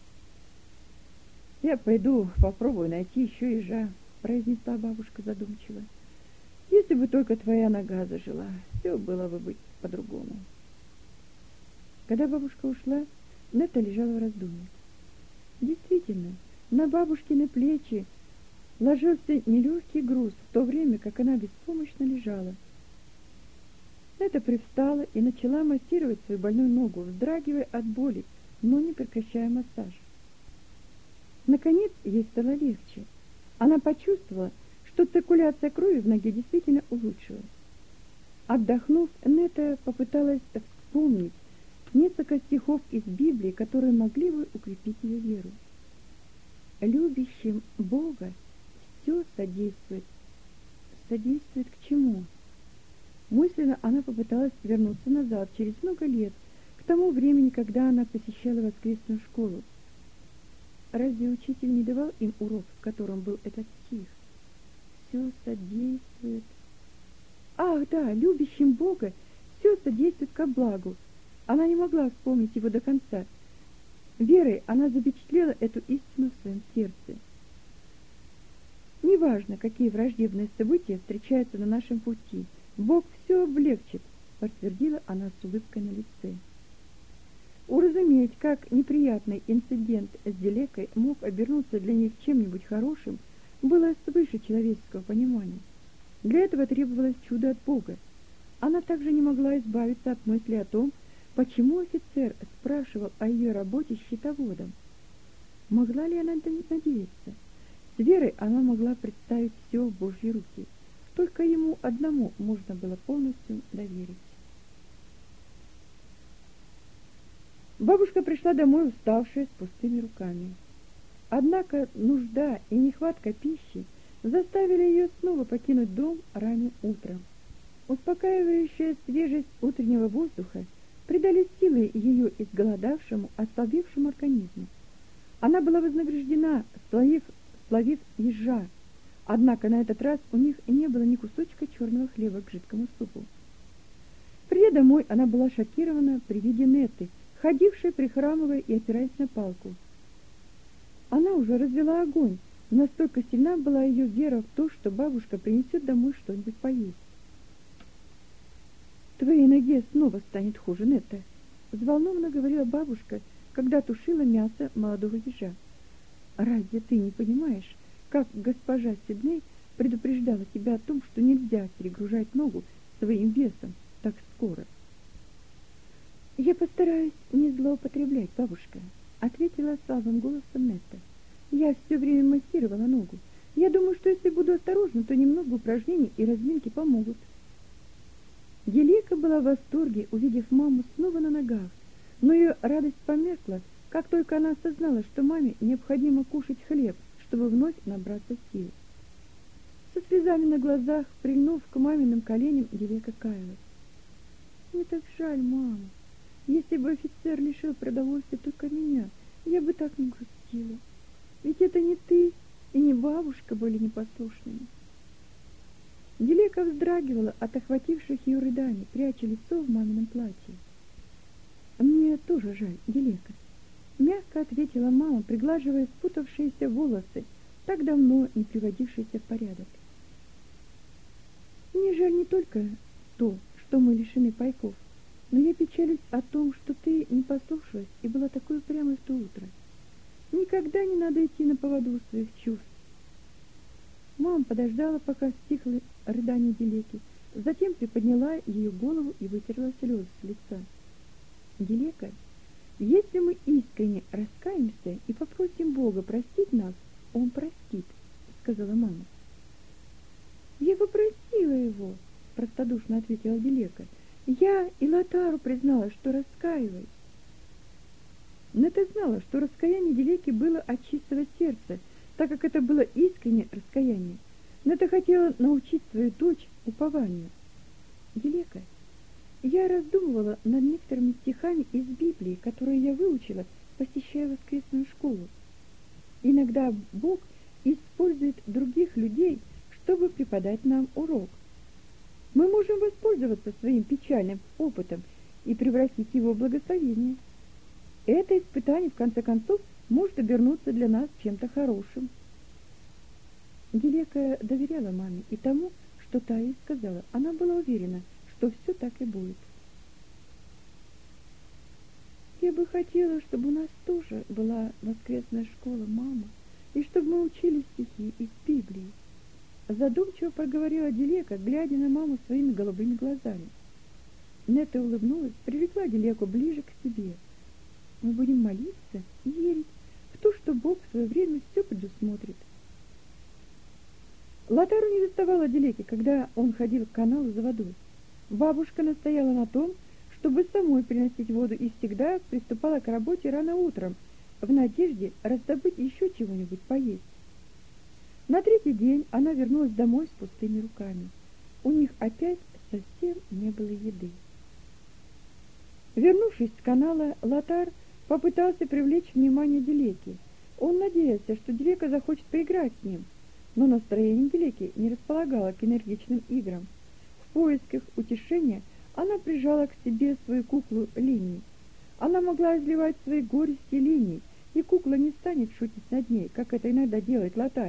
«Я пойду попробую найти еще ежа», — произнесла бабушка задумчиво. «Если бы только твоя нога зажила, все было бы быть по-другому». Когда бабушка ушла, Нетта лежала в раздумье. Действительно, на бабушкины плечи ложился нелегкий груз, в то время как она беспомощно лежала. Нетта привстала и начала массировать свою больную ногу, вздрагивая от боли, но не прекращая массаж. Наконец ей стало легче. Она почувствовала, что циркуляция крови в ноге действительно улучшилась. Отдохнув, Нетта попыталась вспомнить несколько стихов из Библии, которые могли бы укрепить ее веру. «Любящим Бога все содействует». Содействует к чему? Мысленно она попыталась вернуться назад, через много лет, к тому времени, когда она посещала воскресную школу. Разве учитель не давал им урок, в котором был этот стих? Все содействует. Ах, да, любящим Бога все содействует ко благу. Она не могла вспомнить его до конца. Верой она запечатлела эту истину в своем сердце. Неважно, какие враждебные события встречаются на нашем пути, Бог все облегчит, подтвердила она с улыбкой на лице. Уразуметь, как неприятный инцидент с Дилекой мог обернуться для них чем-нибудь хорошим, было свыше человеческого понимания. Для этого требовалось чудо от Бога. Она также не могла избавиться от мысли о том, почему офицер спрашивал о ее работе счетоводом. Могла ли она надеяться? С верой она могла представить все в Божьи руки. Только ему одному можно было полностью доверить. Бабушка пришла домой уставшая, с пустыми руками. Однако нужда и нехватка пищи заставили ее снова покинуть дом ранним утром. Успокаивающая свежесть утреннего воздуха придали силы ее изголодавшему, ослабевшему организму. Она была вознаграждена, словив ежа, однако на этот раз у них не было ни кусочка черного хлеба к жидкому супу. Придя домой, она была шокирована при виде Нетты, ходившей, прихрамывая и опираясь на палку. Она уже развела огонь, настолько сильна была ее вера в то, что бабушка принесет домой что-нибудь поесть. «Твоей ноге снова станет хуже, Нетта», — взволнованно говорила бабушка, когда тушила мясо молодого ежа. «Разве ты не понимаешь, как госпожа Сидней предупреждала тебя о том, что нельзя перегружать ногу своим весом так скоро?» «Я постараюсь не злоупотреблять, бабушка», — ответила слабым голосом Нетта. «Я все время массировала ногу. Я думаю, что если буду осторожна, то немного упражнений и разминки помогут». Гелика была в восторге, увидев маму снова на ногах, но ее радость померкла, как только она осознала, что маме необходимо кушать хлеб, чтобы вновь набраться сил. Со слезами на глазах, прильнув к маминым коленям, Гелика каялась. «Мне так жаль, мама. Если бы офицер лишил продовольствия только меня, я бы так не грустила. Ведь это не ты и не бабушка были непослушными». Гелика вздрагивала от охвативших ее рыданий, пряча лицо в мамином платье. «Мне тоже жаль, Гелика», — мягко ответила мама, приглаживая спутавшиеся волосы, так давно не приводившиеся в порядок. «Мне жаль не только то, что мы лишены пайков, но я печалюсь о том, что ты не послушалась и была такой упрямой в то утро. Никогда не надо идти на поводу у своих чувств». Мама подождала, пока стихло рыдание Гелеки, затем приподняла ее голову и вытерла слезы с лица. «Гелека, если мы искренне раскаемся и попросим Бога простить нас, Он простит», — сказала мама. «Я попросила его», — простодушно ответила Гелека. «Я и Лотару призналась, что раскаиваюсь». Но ты знала, что раскаяние Гелеки было от чистого сердца, так как это было искреннее раскаяние. Но ты хотела научить свою дочь упованию. Гелека, я раздумывала над некоторыми стихами из Библии, которые я выучила, посещая воскресную школу. Иногда Бог использует других людей, чтобы преподать нам урок. Мы можем воспользоваться своим печальным опытом и превратить его в благословение. Это испытание, в конце концов, может обернуться для нас чем-то хорошим. Гелека доверяла маме и тому, что та ей сказала. Она была уверена, что все так и будет. «Я бы хотела, чтобы у нас тоже была воскресная школа, мама, и чтобы мы учили стихи из Библии», задумчиво проговорила Гелека, глядя на маму своими голубыми глазами. Нетта улыбнулась, привлекла Гелеку ближе к себе. «Мы будем молиться и верить в то, что Бог в свое время все предусмотрит». Лотару не доставало Гелеки, когда он ходил к каналу за водой. Бабушка настояла на том, чтобы самой приносить воду, и всегда приступала к работе рано утром, в надежде раздобыть еще чего-нибудь поесть. На третий день она вернулась домой с пустыми руками. У них опять совсем не было еды. Вернувшись с канала, Лотар попытался привлечь внимание Гелеки. Он надеялся, что Гелека захочет поиграть с ним, но настроение Гелеки не располагало к энергичным играм. В поисках утешения она прижала к себе свою куклу Линни. Она могла изливать свои горести Линни, и кукла не станет шутить над ней, как это иногда делает Лотарь.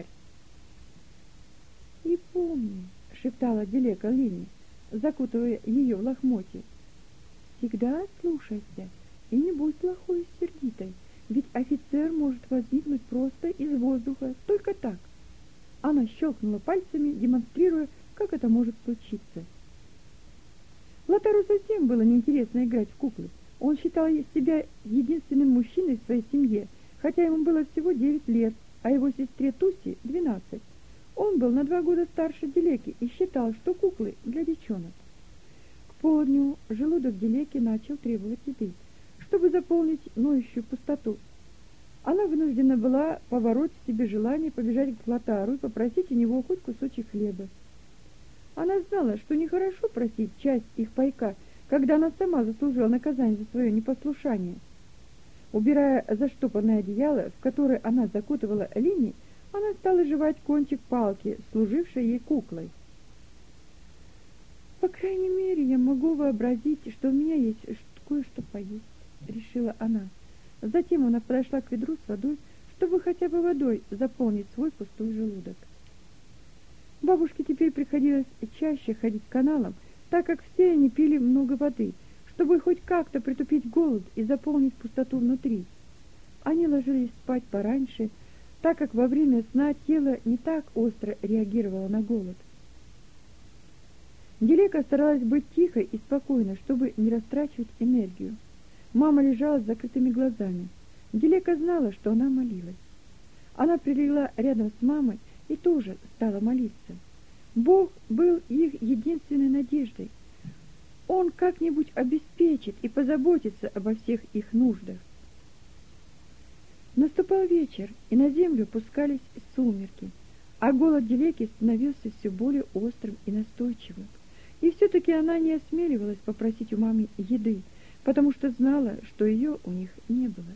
«И помни», — шептала Гелека Линни, закутывая ее в лохмотье, — «всегда слушайся И не будь плохой и сердитой, ведь офицер может возникнуть просто из воздуха, только так. Она щелкнула пальцами, демонстрируя, как это может случиться. Лотару совсем было неинтересно играть в куклы. Он считал себя единственным мужчиной в своей семье, хотя ему было всего 9 лет, а его сестре Туси 12. Он был на 2 года старше Дилеки и считал, что куклы для девчонок. К полдню желудок Дилеки начал требовать еды, чтобы заполнить ноющую пустоту. Она вынуждена была побороть в себе желание побежать к Лотару и попросить у него хоть кусочек хлеба. Она знала, что нехорошо просить часть их пайка, когда она сама заслужила наказание за свое непослушание. Убирая заштопанное одеяло, в которое она закутывала Лини, она стала жевать кончик палки, служившей ей куклой. «По крайней мере, я могу вообразить, что у меня есть кое-что поесть», — решила она. Затем она подошла к ведру с водой, чтобы хотя бы водой заполнить свой пустой желудок. Бабушке теперь приходилось чаще ходить каналом, так как все они пили много воды, чтобы хоть как-то притупить голод и заполнить пустоту внутри. Они ложились спать пораньше, так как во время сна тело не так остро реагировало на голод. Дилека старалась быть тихой и спокойной, чтобы не растрачивать энергию. Мама лежала с закрытыми глазами. Дилека знала, что она молилась. Она прилегла рядом с мамой и тоже стала молиться. Бог был их единственной надеждой. Он как-нибудь обеспечит и позаботится обо всех их нуждах. Наступал вечер, и на землю пускались сумерки, а голод Дилеки становился все более острым и настойчивым. И все-таки она не осмеливалась попросить у мамы еды, потому что знала, что ее у них не было.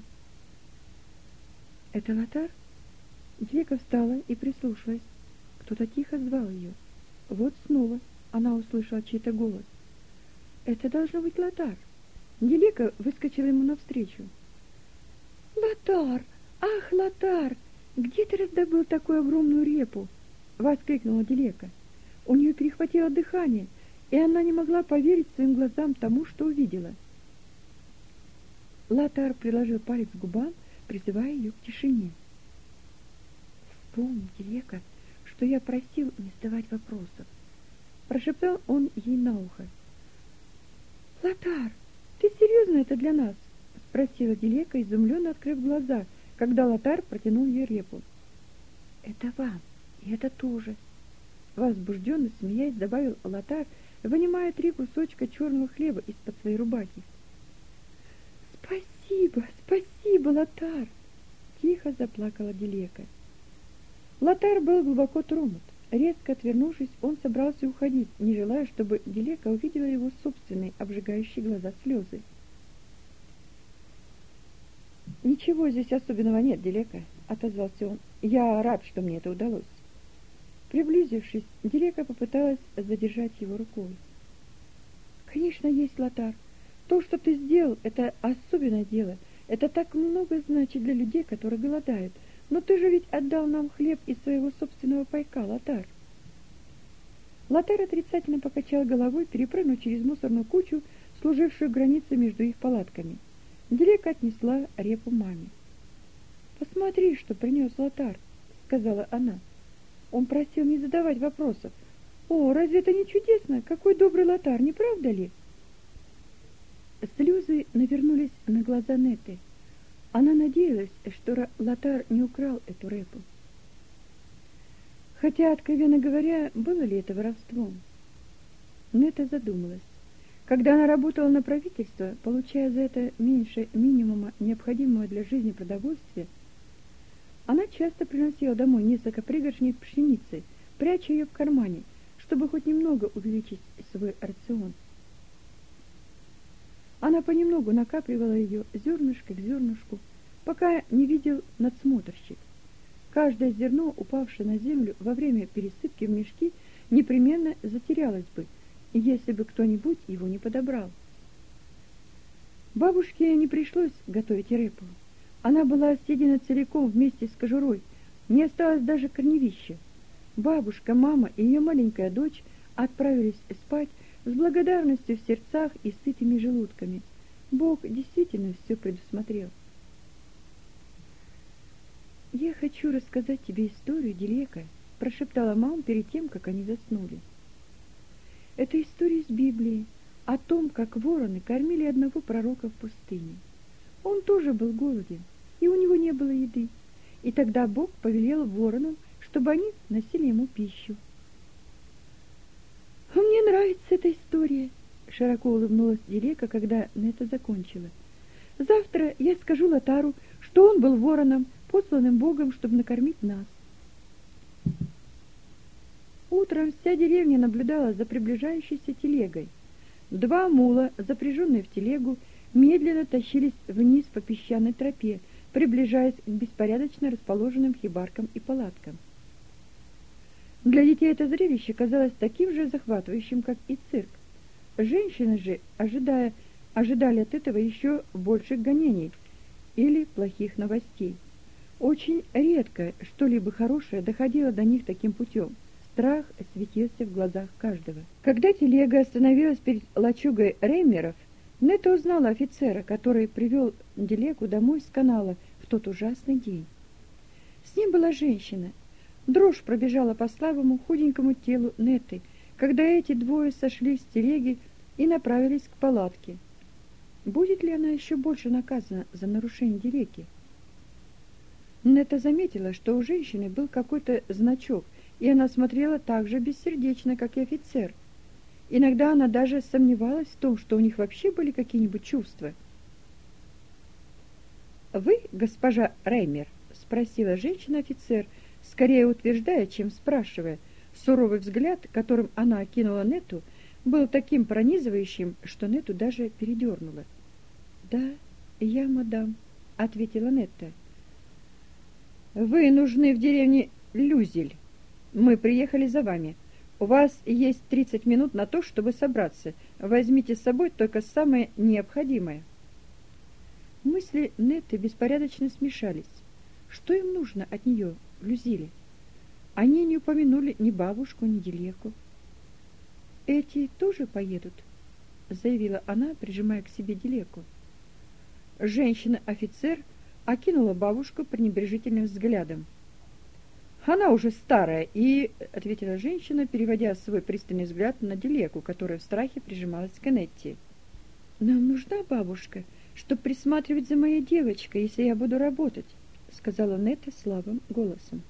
«Это Лотар?» Дилека встала и прислушалась. Кто-то тихо звал ее. Вот снова она услышала чей-то голос. «Это должно быть Лотар». Дилека выскочила ему навстречу. «Лотар! Ах, Лотар! Где ты раздобыл такую огромную репу?» — воскликнула Дилека. У нее перехватило дыхание, и она не могла поверить своим глазам тому, что увидела. Лотар приложил палец к губам, призывая ее к тишине. «Вспомни, Дилека, что я просил не задавать вопросов», — прошептал он ей на ухо. «Лотар, ты серьезно это для нас?» — спросила Дилека, изумленно открыв глаза, когда Лотар протянул ей репу. «Это вам, и это тоже», — возбужденно смеясь добавил Лотар, вынимая 3 кусочка черного хлеба из-под своей рубахи. «Спасибо, спасибо, Лотар!» — тихо заплакала Дилека. Лотар был глубоко тронут. Резко отвернувшись, он собрался уходить, не желая, чтобы Дилека увидела его собственные обжигающие глаза слезы. «Ничего здесь особенного нет, Дилека», — отозвался он. «Я рад, что мне это удалось». Приблизившись, Дилека попыталась задержать его рукой. «Конечно, есть, Лотар. То, что ты сделал, это особенное дело. Это так много значит для людей, которые голодают. Но ты же ведь отдал нам хлеб из своего собственного пайка, Лотар». Лотар отрицательно покачал головой, перепрыгнув через мусорную кучу, служившую границей между их палатками. Дилека отнесла репу маме. «Посмотри, что принес Лотар», — сказала она. «Он просил не задавать вопросов. О, разве это не чудесно? Какой добрый Лотар, не правда ли?» Слезы навернулись на глаза Нетты. Она надеялась, что Лотар не украл эту репу. Хотя, откровенно говоря, было ли это воровством? Нетта задумалась. Когда она работала на правительство, получая за это меньше минимума необходимого для жизни продовольствия, она часто приносила домой несколько пригоршней пшеницы, пряча ее в кармане, чтобы хоть немного увеличить свой рацион. Она понемногу накапливала ее зернышко к зернышку, пока не видел надсмотрщик. Каждое зерно, упавшее на землю во время пересыпки в мешки, непременно затерялось бы, если бы кто-нибудь его не подобрал. Бабушке не пришлось готовить репу. Она была съедена целиком вместе с кожурой, не осталось даже корневища. Бабушка, мама и ее маленькая дочь отправились спать с благодарностью в сердцах и сытыми желудками. Бог действительно все предусмотрел. «Я хочу рассказать тебе историю, Дилека», — прошептала мама перед тем, как они заснули. «Это история из Библии о том, как вороны кормили одного пророка в пустыне. Он тоже был голоден, и у него не было еды. И тогда Бог повелел воронам, чтобы они носили ему пищу. «Мне нравится эта история», — широко улыбнулась Дилека, когда Нета закончила. «Завтра я скажу Лотару, что он был вороном, посланным Богом, чтобы накормить нас». Утром вся деревня наблюдала за приближающейся телегой. 2 мула, запряженные в телегу, медленно тащились вниз по песчаной тропе, приближаясь к беспорядочно расположенным хибаркам и палаткам. Для детей это зрелище казалось таким же захватывающим, как и цирк. Женщины же, ожидали от этого еще больших гонений или плохих новостей. Очень редко что-либо хорошее доходило до них таким путем. Страх светился в глазах каждого. Когда телега остановилась перед лачугой Реймеров, Нета узнала офицера, который привел Дилеку домой с канала в тот ужасный день. С ним была женщина. Дрожь пробежала по слабому худенькому телу Неты, когда эти двое сошли с телеги и направились к палатке. Будет ли она еще больше наказана за нарушение Дилеки? Нета заметила, что у женщины был какой-то значок, и она смотрела так же бессердечно, как и офицер. Иногда она даже сомневалась в том, что у них вообще были какие-нибудь чувства. «Вы, госпожа Реймер?» — спросила женщина-офицер, скорее утверждая, чем спрашивая. Суровый взгляд, которым она окинула Нету, был таким пронизывающим, что Нету даже передернула. «Да, я, мадам», — ответила Нетта. «Вы нужны в деревне Люзель. Мы приехали за вами. У вас есть 30 минут на то, чтобы собраться. Возьмите с собой только самое необходимое». Мысли Нетты беспорядочно смешались. Что им нужно от нее в Люзиле? Они не упомянули ни бабушку, ни Дилеку. «Эти тоже поедут?» — заявила она, прижимая к себе Дилеку. Женщина-офицер окинула бабушку пренебрежительным взглядом. «Она уже старая, и...» — ответила женщина, переводя свой пристальный взгляд на Дилеку, которая в страхе прижималась к Нетте. «Нам нужна бабушка, чтобы присматривать за моей девочкой, если я буду работать», — сказала Нетта слабым голосом.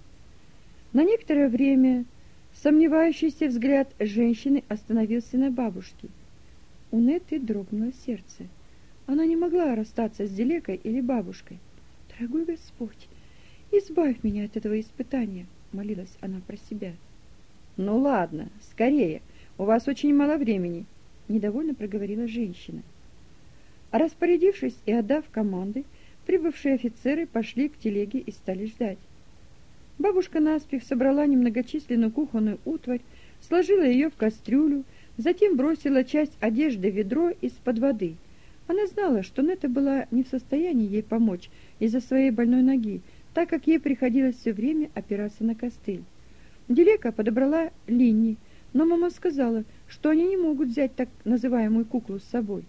На некоторое время сомневающийся взгляд женщины остановился на бабушке. У Нетты дрогнуло сердце. Она не могла расстаться с Дилекой или бабушкой. «Дорогой Господь, избавь меня от этого испытания», — молилась она про себя. «Ну ладно, скорее, у вас очень мало времени», — недовольно проговорила женщина. Распорядившись и отдав команды, прибывшие офицеры пошли к телеге и стали ждать. Бабушка наспех собрала немногочисленную кухонную утварь, сложила ее в кастрюлю, затем бросила часть одежды в ведро из-под воды. Она знала, что Нета была не в состоянии ей помочь из-за своей больной ноги, так как ей приходилось все время опираться на костыль. Дилека подобрала Линни, но мама сказала, что они не могут взять так называемую куклу с собой.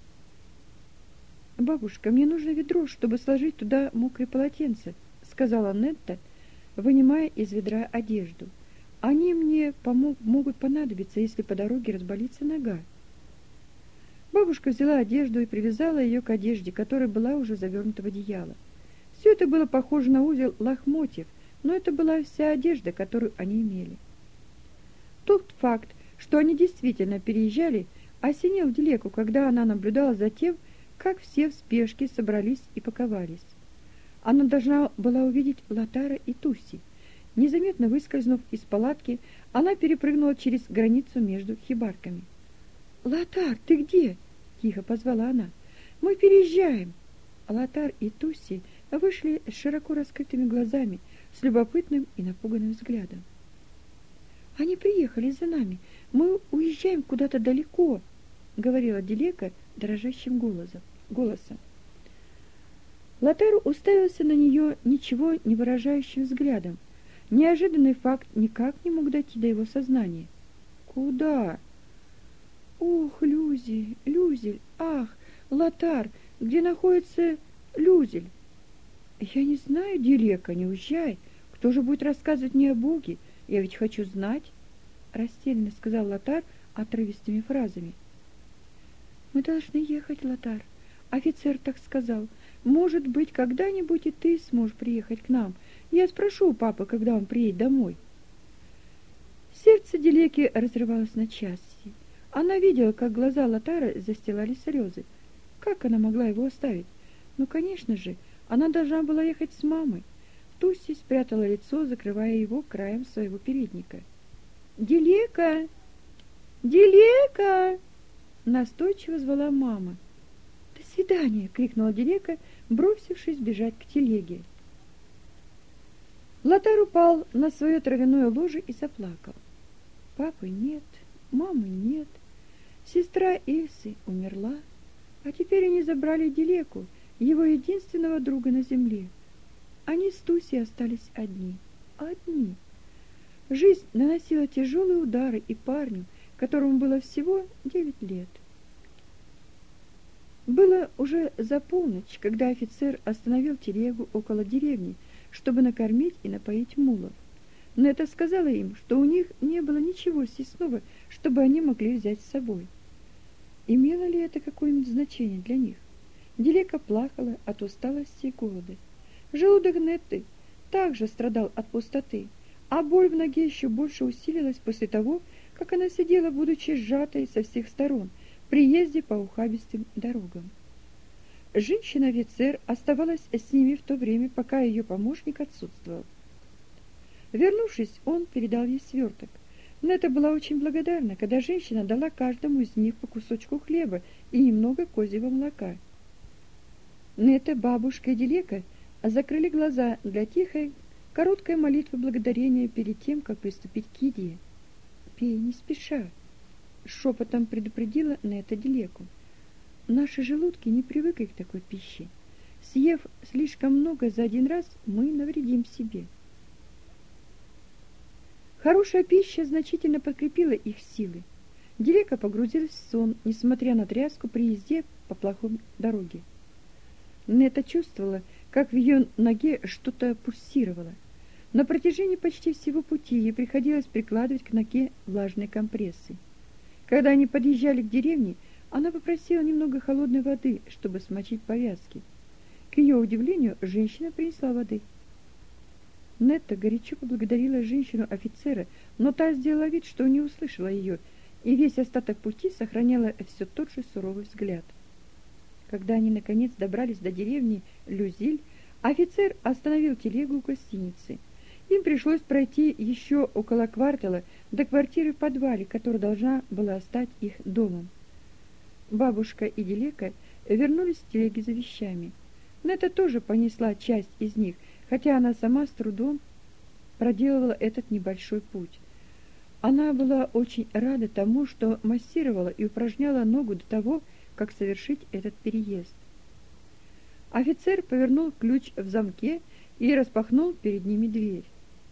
«Бабушка, мне нужно ведро, чтобы сложить туда мокрые полотенца», — сказала Нетта, вынимая из ведра одежду. «Они мне могут понадобиться, если по дороге разболится нога». Бабушка взяла одежду и привязала ее к одежде, которая была уже завернута в одеяло. Все это было похоже на узел лохмотьев, но это была вся одежда, которую они имели. Тот факт, что они действительно переезжали, осенил Дилеку, когда она наблюдала за тем, как все в спешке собрались и паковались. Она должна была увидеть Лотара и Туси. Незаметно выскользнув из палатки, она перепрыгнула через границу между хибарками. «Лотар, ты где?» — тихо позвала она. «Мы переезжаем!» Лотар и Туси вышли с широко раскрытыми глазами, с любопытным и напуганным взглядом. «Они приехали за нами. Мы уезжаем куда-то далеко», — говорила Дилека дрожащим голосом. Лотар уставился на нее ничего не выражающим взглядом. Неожиданный факт никак не мог дойти до его сознания. «Куда?» «Ох, Люзель, ах, Лотар, где находится Люзель?» «Я не знаю, Дилека, не уезжай. Кто же будет рассказывать мне о Боге? Я ведь хочу знать», — растерянно сказал Лотар отрывистыми фразами. «Мы должны ехать, Лотар. Офицер так сказал. Может быть, когда-нибудь и ты сможешь приехать к нам. Я спрошу у папы, когда он приедет домой». Сердце Дилеки разрывалось на части. Она видела, как глаза Лотара застилали слезы. Как она могла его оставить? Ну, конечно же, она должна была ехать с мамой. Тусси спрятала лицо, закрывая его краем своего передника. «Дилека! Дилека!» Настойчиво звала мама. «До свидания!» — крикнула Дилека, бросившись бежать к телеге. Лотар упал на свое травяное ложе и заплакал. Папы нет, мамы нет, сестра Эльсы умерла, а теперь они забрали Дилеку, его единственного друга на земле. Они с Туси остались одни. Одни. Жизнь наносила тяжелые удары и парню, которому было всего 9 лет. Было уже за полночь, когда офицер остановил телегу около деревни, чтобы накормить и напоить мулов. Нета сказала им, что у них не было ничего съестного, чтобы они могли взять с собой. Имело ли это какое-нибудь значение для них? Дилека плакала от усталости и голода. Желудок Нетты также страдал от пустоты, а боль в ноге еще больше усилилась после того, как она сидела, будучи сжатой со всех сторон, при езде по ухабистым дорогам. Женщина-офицер оставалась с ними в то время, пока ее помощник отсутствовал. Вернувшись, он передал ей сверток. Нетта была очень благодарна, когда женщина дала каждому из них по кусочку хлеба и немного козьего молока. Нетта, бабушка и Дилека закрыли глаза для тихой, короткой молитвы благодарения перед тем, как приступить к еде. «Пей не спеша», — шепотом предупредила Нетта Дилеку. «Наши желудки не привыкли к такой пище. Съев слишком много за один раз, мы навредим себе». Хорошая пища значительно подкрепила их силы. Дилека погрузилась в сон, несмотря на тряску при езде по плохой дороге. Нетта чувствовала, как в ее ноге что-то пульсировало. На протяжении почти всего пути ей приходилось прикладывать к ноге влажные компрессы. Когда они подъезжали к деревне, она попросила немного холодной воды, чтобы смочить повязки. К ее удивлению, женщина принесла воды. Нетта горячо поблагодарила женщину-офицера, но та сделала вид, что не услышала ее, и весь остаток пути сохраняла все тот же суровый взгляд. Когда они наконец добрались до деревни Люзиль, офицер остановил телегу у гостиницы. Им пришлось пройти еще около квартала до квартиры в подвале, которая должна была стать их домом. Бабушка и Дилека вернулись в телеги за вещами. Нетта тоже понесла часть из них, хотя она сама с трудом проделывала этот небольшой путь. Она была очень рада тому, что массировала и упражняла ногу до того, как совершить этот переезд. Офицер повернул ключ в замке и распахнул перед ними дверь.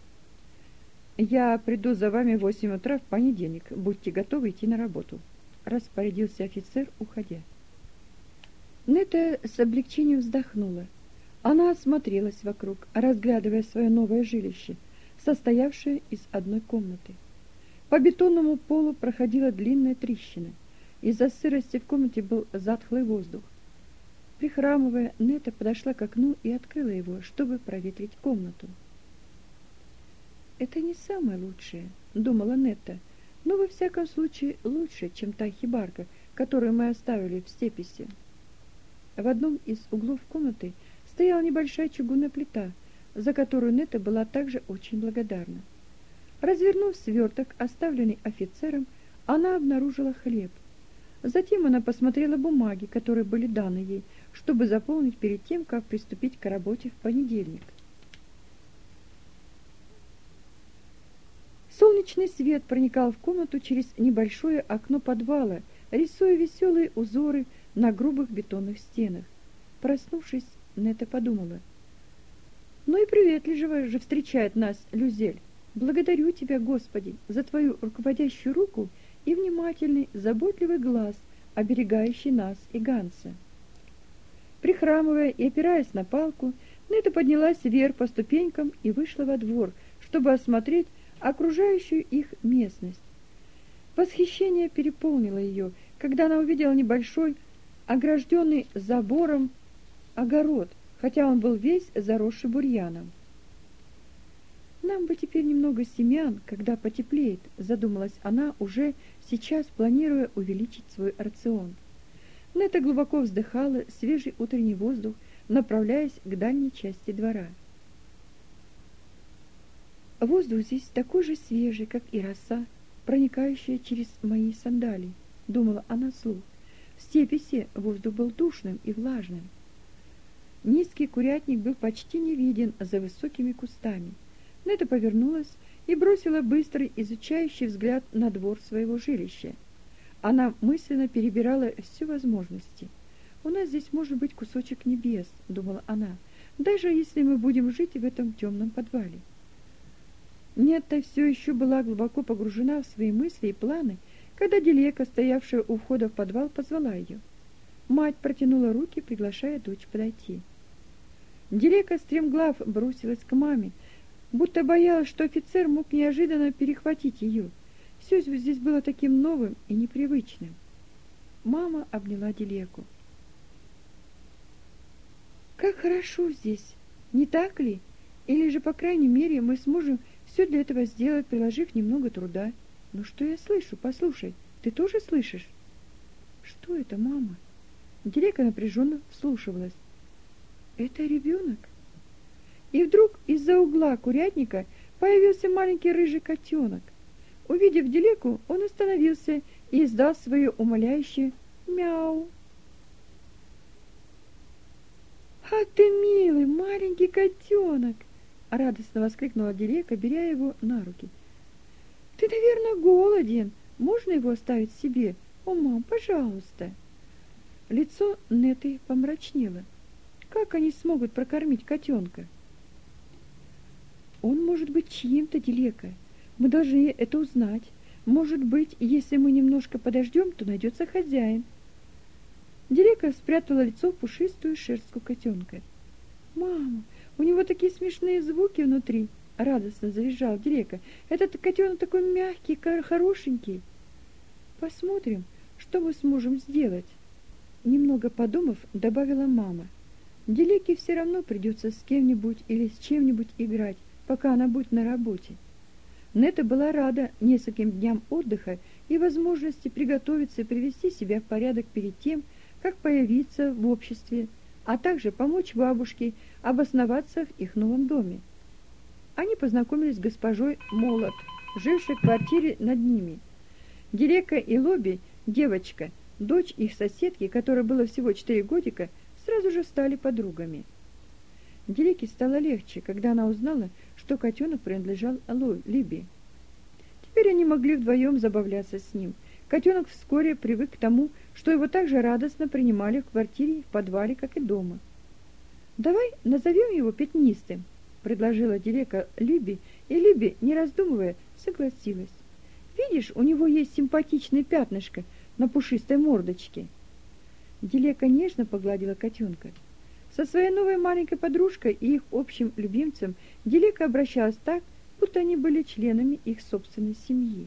«Я приду за вами в 8 утра в понедельник. Будьте готовы идти на работу», — распорядился офицер, уходя. Нетта с облегчением вздохнула. Она осмотрелась вокруг, разглядывая свое новое жилище, состоявшее из одной комнаты. По бетонному полу проходила длинная трещина. Из-за сырости в комнате был затхлый воздух. Прихрамывая, Нетта подошла к окну и открыла его, чтобы проветрить комнату. «Это не самое лучшее», — думала Нетта, «но во всяком случае лучше, чем та хибарка, которую мы оставили в Степисе». В одном из углов комнаты стояла небольшая чугунная плита, за которую Нетта была также очень благодарна. Развернув сверток, оставленный офицером, она обнаружила хлеб. Затем она посмотрела бумаги, которые были даны ей, чтобы заполнить перед тем, как приступить к работе в понедельник. Солнечный свет проникал в комнату через небольшое окно подвала, рисуя веселые узоры на грубых бетонных стенах. Проснувшись, Нетта подумала: «Ну и приветливо же встречает нас Люзель. Благодарю тебя, Господи, за твою руководящую руку и внимательный, заботливый глаз, оберегающий нас и Ганса». Прихрамывая и опираясь на палку, Нета поднялась вверх по ступенькам и вышла во двор, чтобы осмотреть окружающую их местность. Восхищение переполнило ее, когда она увидела небольшой, огражденный забором огород, хотя он был весь заросший бурьяном. «Нам бы теперь немного семян, когда потеплеет», — задумалась она, уже сейчас планируя увеличить свой рацион. Нета глубоко вздыхала свежий утренний воздух, направляясь к дальней части двора. «Воздух здесь такой же свежий, как и роса, проникающая через мои сандалии», — думала она вслух. В степи воздух был душным и влажным. Низкий курятник был почти не виден за высокими кустами. Нета повернулась и бросила быстрый, изучающий взгляд на двор своего жилища. Она мысленно перебирала все возможности. «У нас здесь может быть кусочек небес», — думала она, «даже если мы будем жить в этом темном подвале». Нета все еще была глубоко погружена в свои мысли и планы, когда Дилека, стоявшая у входа в подвал, позвала ее. Мать протянула руки, приглашая дочь подойти. Дилека стремглав бросилась к маме, будто боялась, что офицер мог неожиданно перехватить ее. Все здесь было таким новым и непривычным. Мама обняла Дилеку. «Как хорошо здесь, не так ли? Или же, по крайней мере, мы сможем все для этого сделать, приложив немного труда. Но что я слышу? Послушай, ты тоже слышишь?» «Что это, мама?» Дилека напряженно вслушивалась. «Это ребенок?» И вдруг из-за угла курятника появился маленький рыжий котенок. Увидев Дилеку, он остановился и издал свое умоляющее «мяу». «А ты милый маленький котенок!» — радостно воскликнула Дилека, беря его на руки. «Ты, наверное, голоден. Можно его оставить себе? О, мам, пожалуйста!» Лицо Неты помрачнело. Как они смогут прокормить котенка? «Он может быть чьим-то, Дилека. Мы должны это узнать. Может быть, если мы немножко подождем, то найдется хозяин». Дилека спрятала лицо в пушистую шерстку котенка. «Мама, у него такие смешные звуки внутри!» — радостно завизжал Дилека. «Этот котенок такой мягкий, хорошенький!» «Посмотрим, что мы сможем сделать!» Немного подумав, добавила мама. «Дилеке все равно придется с кем-нибудь или с чем-нибудь играть, пока она будет на работе». Нета была рада нескольким дням отдыха и возможности приготовиться и привести себя в порядок перед тем, как появиться в обществе, а также помочь бабушке обосноваться в их новом доме. Они познакомились с госпожой Молот, жившей в квартире над ними. Дилека и Лоби, девочка, дочь их соседки, которой было всего 4 годика, сразу же стали подругами. Дилеке стало легче, когда она узнала, что котенок принадлежал Либи. Теперь они могли вдвоем забавляться с ним. Котенок вскоре привык к тому, что его так же радостно принимали в квартире и в подвале, как и дома. «Давай назовем его Пятнистым», — предложила Дилека Либи, и Либи, не раздумывая, согласилась. «Видишь, у него есть симпатичное пятнышко на пушистой мордочке». Дилека нежно погладила котенка. Со своей новой маленькой подружкой и их общим любимцем Дилека обращалась так, будто они были членами их собственной семьи.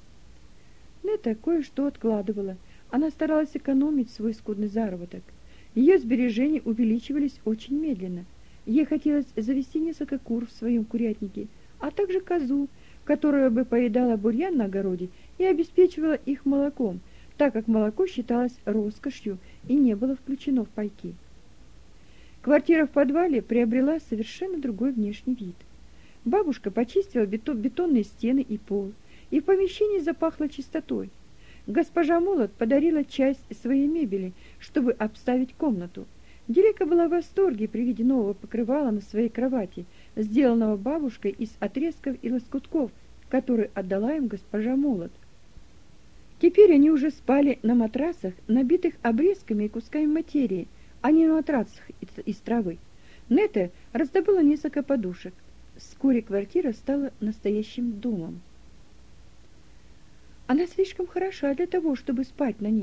Нета кое-что откладывала. Она старалась экономить свой скудный заработок. Ее сбережения увеличивались очень медленно. Ей хотелось завести несколько кур в своем курятнике, а также козу, которая бы поедала бурьян на огороде и обеспечивала их молоком, так как молоко считалось роскошью и не было включено в пайки. Квартира в подвале приобрела совершенно другой внешний вид. Бабушка почистила бетонные стены и пол, и в помещении запахло чистотой. Госпожа Молот подарила часть своей мебели, чтобы обставить комнату. Дилека была в восторге при виде нового покрывала на своей кровати, сделанного бабушкой из отрезков и лоскутков, который отдала им госпожа Молот. Теперь они уже спали на матрасах, набитых обрезками и кусками материи, а не на матрасах из травы. Нета раздобыла несколько подушек. Вскоре квартира стала настоящим домом. «Она слишком хороша для того, чтобы спать на ней»,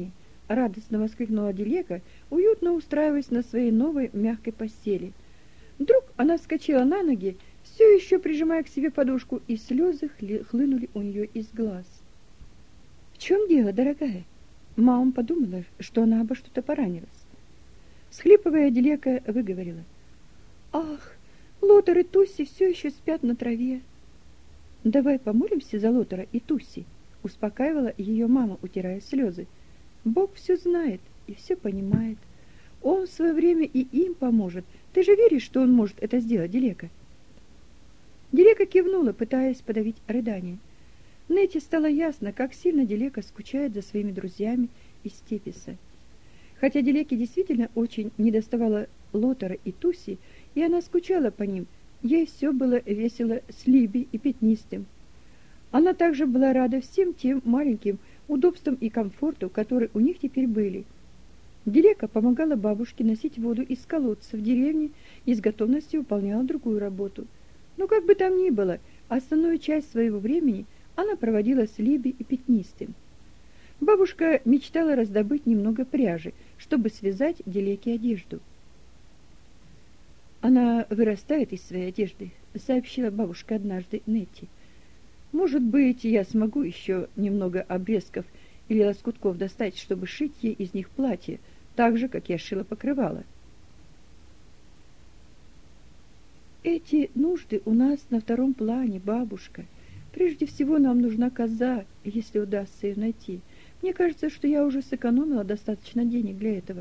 радостно воскликнула Дилека, уютно устраиваясь на своей новой мягкой постели. Вдруг она вскочила на ноги, все еще прижимая к себе подушку, и слезы хлынули у нее из глаз. «В чем дело, дорогая?» Мама подумала, что она обо что-то поранилась. Всхлипывая, Дилека выговорила: «Ах, Лотар и Тусси все еще спят на траве». «Давай помолимся за Лотара и Тусси», — успокаивала ее мама, утирая слезы. «Бог все знает и все понимает. Он в свое время и им поможет. Ты же веришь, что он может это сделать, Дилека?» Дилека кивнула, пытаясь подавить рыдание. Нетти стало ясно, как сильно Дилека скучает за своими друзьями из Теписа. Хотя Дилеке действительно очень недоставало Лотара и Тусси, и она скучала по ним, ей все было весело с Либи и Пятнистым. Она также была рада всем тем маленьким удобствам и комфорту, которые у них теперь были. Дилека помогала бабушке носить воду из колодца в деревне и с готовностью выполняла другую работу. Но как бы там ни было, основную часть своего времени она проводила с Либи и Пятнистым. Бабушка мечтала раздобыть немного пряжи, чтобы связать Дилеке одежду. «Она вырастает из своей одежды», — сообщила бабушка однажды Нетти. «Может быть, я смогу еще немного обрезков или лоскутков достать, чтобы шить ей из них платье, так же, как я шила покрывало». «Эти нужды у нас на втором плане, бабушка. Прежде всего нам нужна коза, если удастся ее найти. Мне кажется, что я уже сэкономила достаточно денег для этого».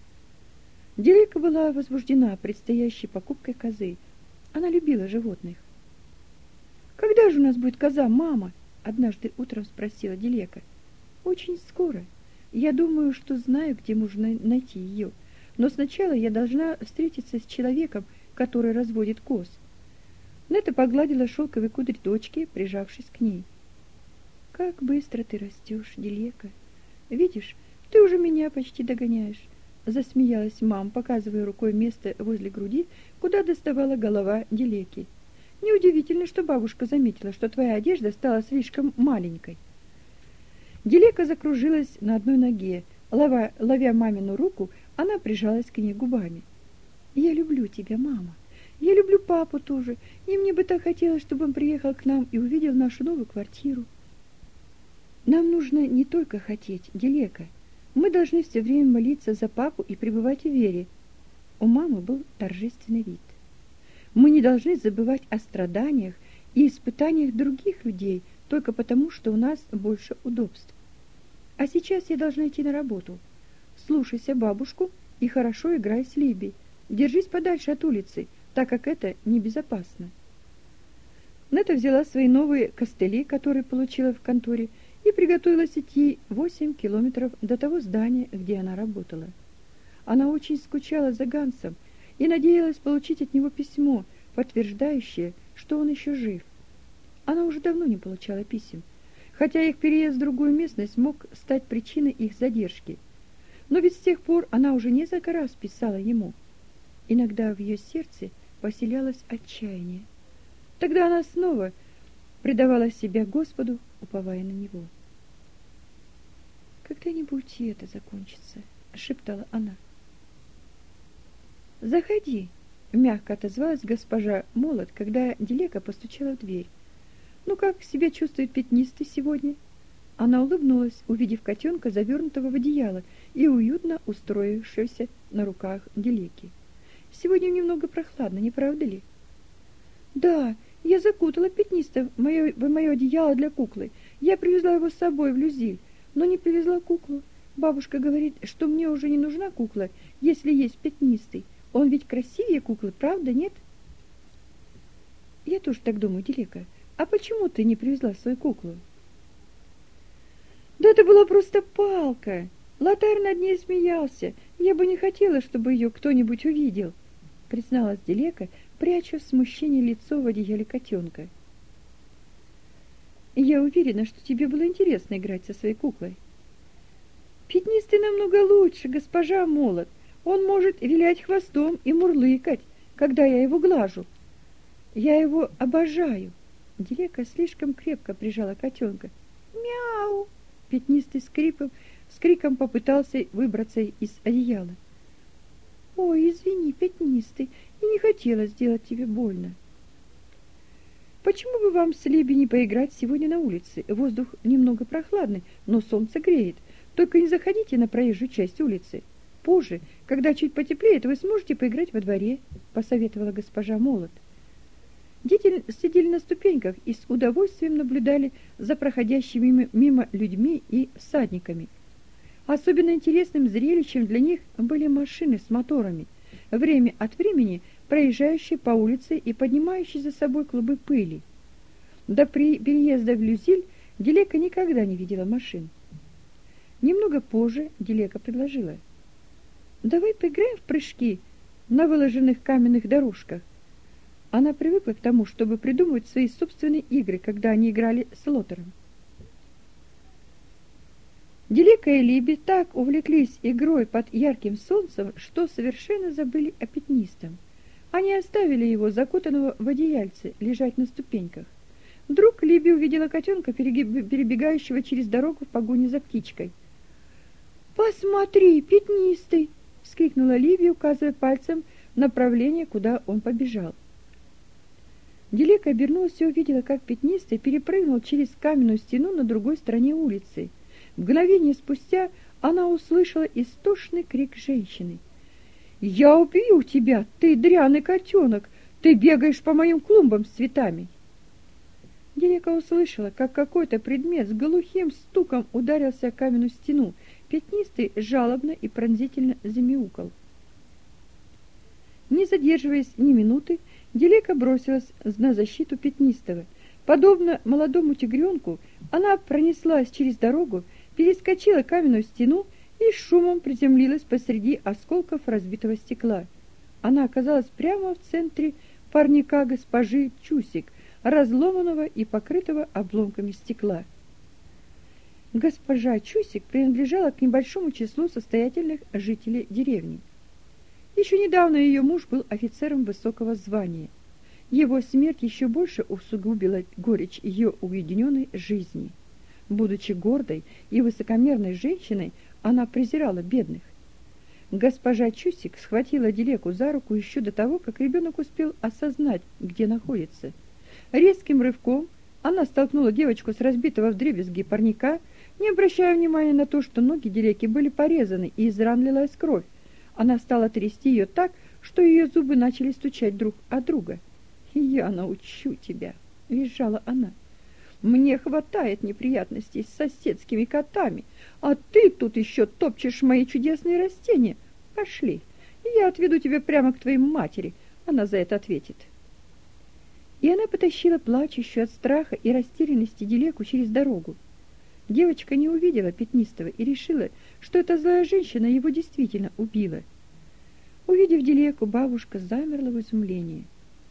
Дилека была возбуждена предстоящей покупкой козы. Она любила животных. «Когда же у нас будет коза, мама?» — однажды утром спросила Дилека. «Очень скоро. Я думаю, что знаю, где можно найти ее. Но сначала я должна встретиться с человеком, который разводит коз». Нетта погладила шелковые кудри дочки, прижавшись к ней. «Как быстро ты растешь, Дилека. Видишь, ты уже меня почти догоняешь», — засмеялась мама, показывая рукой место возле груди, куда доставала голова Дилеки. «Неудивительно, что бабушка заметила, что твоя одежда стала слишком маленькой». Дилека закружилась на одной ноге. Ловя мамину руку, она прижалась к ней губами. «Я люблю тебя, мама. Я люблю папу тоже, и мне бы так хотелось, чтобы он приехал к нам и увидел нашу новую квартиру». «Нам нужно не только хотеть, Дилека. Мы должны все время молиться за папу и пребывать в вере». У мамы был торжественный вид. «Мы не должны забывать о страданиях и испытаниях других людей только потому, что у нас больше удобств. А сейчас я должна идти на работу. Слушайся бабушку и хорошо играй с Либи. Держись подальше от улицы, так как это небезопасно». Нетта взяла свои новые костыли, которые получила в конторе, и приготовилась идти 8 километров до того здания, где она работала. Она очень скучала за Гансом и надеялась получить от него письмо, подтверждающее, что он еще жив. Она уже давно не получала писем, хотя их переезд в другую местность мог стать причиной их задержки. Но ведь с тех пор она уже несколько раз писала ему. Иногда в ее сердце поселялось отчаяние. Тогда она снова предавала себя Господу, уповая на Него. «Когда-нибудь и это закончится», — шептала она. «Заходи», — мягко отозвалась госпожа Молот, когда Дилека постучала в дверь. «Ну как себя чувствует Пятнистый сегодня?» Она улыбнулась, увидев котенка, завернутого в одеяло и уютно устроившегося на руках Дилеки. «Сегодня немного прохладно, не правда ли?» «Да, я закутала Пятнистого в мое одеяло для куклы. Я привезла его с собой в Люзиль, но не привезла куклу. Бабушка говорит, что мне уже не нужна кукла, если есть Пятнистый. Он ведь красивее куклы, правда, нет?» «Я тоже так думаю, Дилека. А почему ты не привезла свою куклу?» «Да это была просто палка. Лотар над ней смеялся. Я бы не хотела, чтобы ее кто-нибудь увидел», — призналась Дилека, пряча в смущении лицо в одеяле котенка. «Я уверена, что тебе было интересно играть со своей куклой». «Пятнистый намного лучше, госпожа Молот. Он может вилять хвостом и мурлыкать, когда я его глажу. Я его обожаю». Дилека слишком крепко прижала котенка. «Мяу!» — Пятнистый с криком попытался выбраться из одеяла. «Ой, извини, Пятнистый, я не хотела сделать тебе больно». «Почему бы вам с Либи не поиграть сегодня на улице? Воздух немного прохладный, но солнце греет. Только не заходите на проезжую часть улицы. Позже, когда чуть потеплеет, вы сможете поиграть во дворе», — посоветовала госпожа Молот. Дети сидели на ступеньках и с удовольствием наблюдали за проходящими мимо людьми и всадниками. Особенно интересным зрелищем для них были машины с моторами, время от времени проезжающие по улице и поднимающие за собой клубы пыли. До переезда в Люзиль Дилека никогда не видела машин. Немного позже Дилека предложила: «Давай поиграем в прыжки на выложенных каменных дорожках». Она привыкла к тому, чтобы придумывать свои собственные игры, когда они играли с Лотером. Дилека и Либи так увлеклись игрой под ярким солнцем, что совершенно забыли о Пятнистом. Они оставили его, закутанного в одеяльце, лежать на ступеньках. Вдруг Либи увидела котенка, перебегающего через дорогу в погоне за птичкой. «Посмотри, Пятнистый!» — вскрикнула Либи, указывая пальцем в направление, куда он побежал. Дилека обернулась и увидела, как Пятнистый перепрыгнул через каменную стену на другой стороне улицы. Мгновение спустя она услышала истошный крик женщины. «Я убью тебя, ты дряный котенок! Ты бегаешь по моим клумбам с цветами!» Дилека услышала, как какой-то предмет с глухим стуком ударился о каменную стену. Пятнистый жалобно и пронзительно замяукал. Не задерживаясь ни минуты, Дилека бросилась на защиту Пятнистого. Подобно молодому тигренку, она пронеслась через дорогу, перескочила каменную стену и шумом приземлилась посреди осколков разбитого стекла. Она оказалась прямо в центре парника госпожи Чусик, разломанного и покрытого обломками стекла. Госпожа Чусик принадлежала к небольшому числу состоятельных жителей деревни. Еще недавно ее муж был офицером высокого звания. Его смерть еще больше усугубила горечь ее уединенной жизни. Будучи гордой и высокомерной женщиной, она презирала бедных. Госпожа Чусик схватила Дилеку за руку еще до того, как ребенок успел осознать, где находится. Резким рывком она столкнула девочку с разбитого вдребезги парника, не обращая внимания на то, что ноги Дилеки были порезаны и из ран лилась кровь. Она стала трясти ее так, что ее зубы начали стучать друг от друга. «Я научу тебя», — визжала она. «Мне хватает неприятностей с соседскими котами, а ты тут еще топчешь мои чудесные растения. Пошли, я отведу тебя прямо к твоей матери, она за это ответит». И она потащила плачущую от страха и растерянности Дилеку через дорогу. Девочка не увидела Пятнистого и решила, что эта злая женщина его действительно убила. Увидев Дилеку, бабушка замерла в изумлении.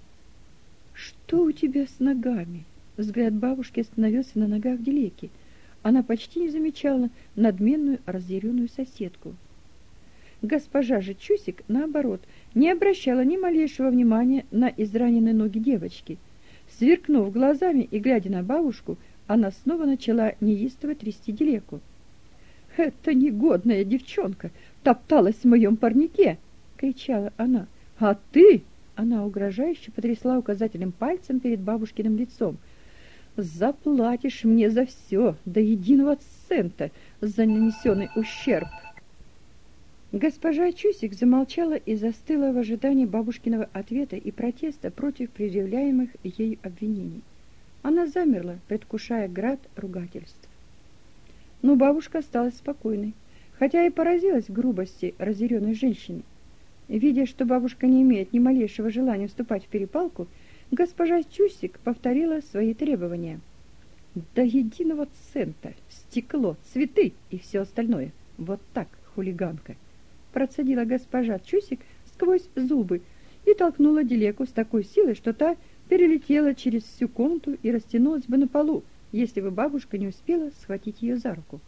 «Что у тебя с ногами?» Взгляд бабушки остановился на ногах Дилеки. Она почти не замечала надменную разъяренную соседку. Госпожа же Чусик, наоборот, не обращала ни малейшего внимания на израненные ноги девочки. Сверкнув глазами и глядя на бабушку, она снова начала неистово трясти Дилеку. «Эта негодная девчонка топталась в моем парнике!» — кричала она. «А ты...» — она угрожающе потрясла указательным пальцем перед бабушкиным лицом. «Заплатишь мне за все, до единого цента, за нанесенный ущерб!» Госпожа Чусик замолчала и застыла в ожидании бабушкиного ответа и протеста против предъявляемых ей обвинений. Она замерла, предвкушая град ругательств. Но бабушка осталась спокойной, хотя и поразилась грубости разъяренной женщины. Видя, что бабушка не имеет ни малейшего желания вступать в перепалку, госпожа Чусик повторила свои требования. «До единого цента, стекло, цветы и все остальное. Вот так, хулиганка!» Процедила госпожа Чусик сквозь зубы и толкнула Дилеку с такой силой, что та перелетела через всю комнату и растянулась бы на полу, если бы бабушка не успела схватить ее за руку.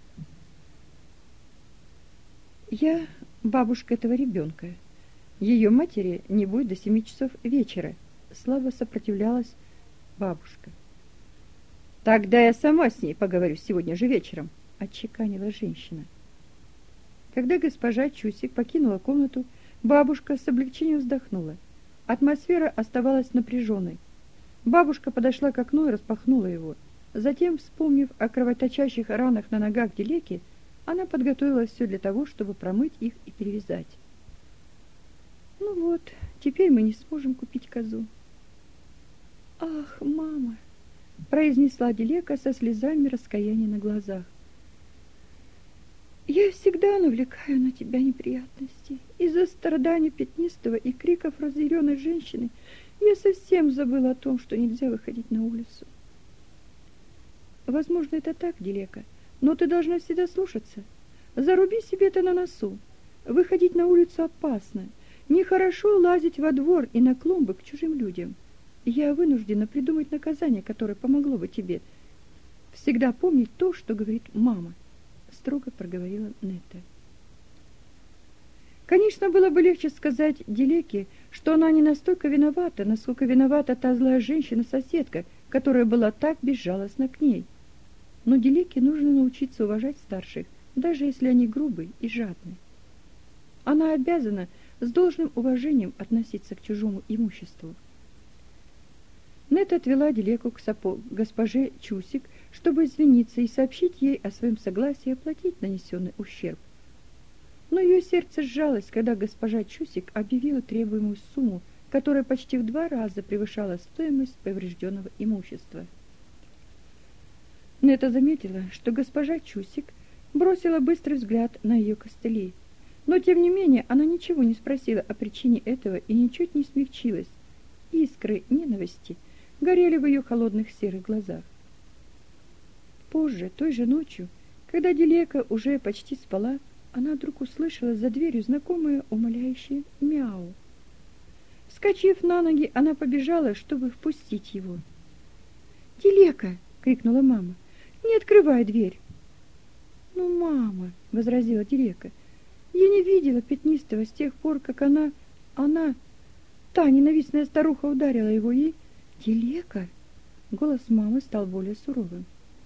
«Я бабушка этого ребенка. Ее матери не будет до 7 часов вечера», — слабо сопротивлялась бабушка. «Тогда я сама с ней поговорю сегодня же вечером», отчеканила женщина. Когда госпожа Чусик покинула комнату, бабушка с облегчением вздохнула. Атмосфера оставалась напряженной. Бабушка подошла к окну и распахнула его. Затем, вспомнив о кровоточащих ранах на ногах Дилеки, она подготовила все для того, чтобы промыть их и перевязать. «Ну вот, теперь мы не сможем купить козу». «Ах, мама!» — произнесла Дилека со слезами раскаяния на глазах. «Я всегда навлекаю на тебя неприятности. Из-за страданий Пятнистого и криков разъяренной женщины я совсем забыла о том, что нельзя выходить на улицу». «Возможно, это так, Дилека, но ты должна всегда слушаться. Заруби себе это на носу. Выходить на улицу опасно. Нехорошо лазить во двор и на клумбы к чужим людям. Я вынуждена придумать наказание, которое помогло бы тебе. Всегда помнить то, что говорит мама», — строго проговорила Нетта. Конечно, было бы легче сказать Дилеке, что она не настолько виновата, насколько виновата та злая женщина-соседка, которая была так безжалостна к ней. Но Дилеке нужно научиться уважать старших, даже если они грубые и жадные. Она обязана с должным уважением относиться к чужому имуществу. Нетта отвела Дилеку к госпоже Чусик, чтобы извиниться и сообщить ей о своем согласии оплатить нанесенный ущерб. Но ее сердце сжалось, когда госпожа Чусик объявила требуемую сумму, которая почти в 2 раза превышала стоимость поврежденного имущества. Нетта заметила, что госпожа Чусик бросила быстрый взгляд на ее костыли, но тем не менее она ничего не спросила о причине этого и ничуть не смягчилась. Искры ненависти горели в ее холодных серых глазах. Позже, той же ночью, когда Дилека уже почти спала, она вдруг услышала за дверью знакомое умоляющее мяу. Вскочив на ноги, она побежала, чтобы впустить его. «Дилека!» — крикнула мама. «Не открывай дверь!» «Ну, мама!» — возразила Дилека. «Я не видела Пятнистого с тех пор, как она, та ненавистная старуха ударила его и...» «Дилека!» — голос мамы стал более суровым.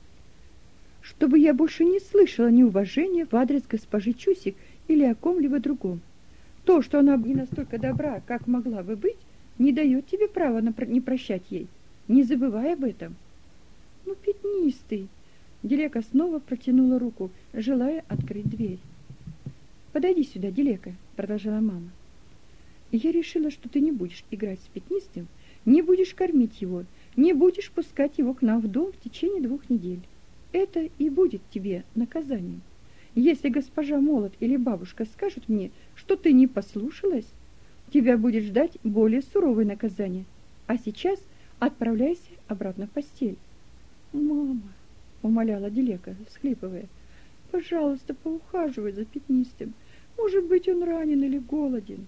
«Чтобы я больше не слышала неуважения в адрес госпожи Чусик или о ком-либо другом. То, что она не настолько добра, как могла бы быть, не дает тебе права не прощать ей. Не забывай об этом». «Ну, Пятнистый!» Дилека снова протянула руку, желая открыть дверь. «Подойди сюда, Дилека», — продолжала мама. «Я решила, что ты не будешь играть с Пятнистым, не будешь кормить его, не будешь пускать его к нам в дом в течение 2 недель. Это и будет тебе наказанием. Если госпожа Молот или бабушка скажут мне, что ты не послушалась, тебя будет ждать более суровое наказание. А сейчас отправляйся обратно в постель». «Мама», — умоляла Дилека, всхлипывая, — «пожалуйста, поухаживай за Пятнистым. Может быть, он ранен или голоден».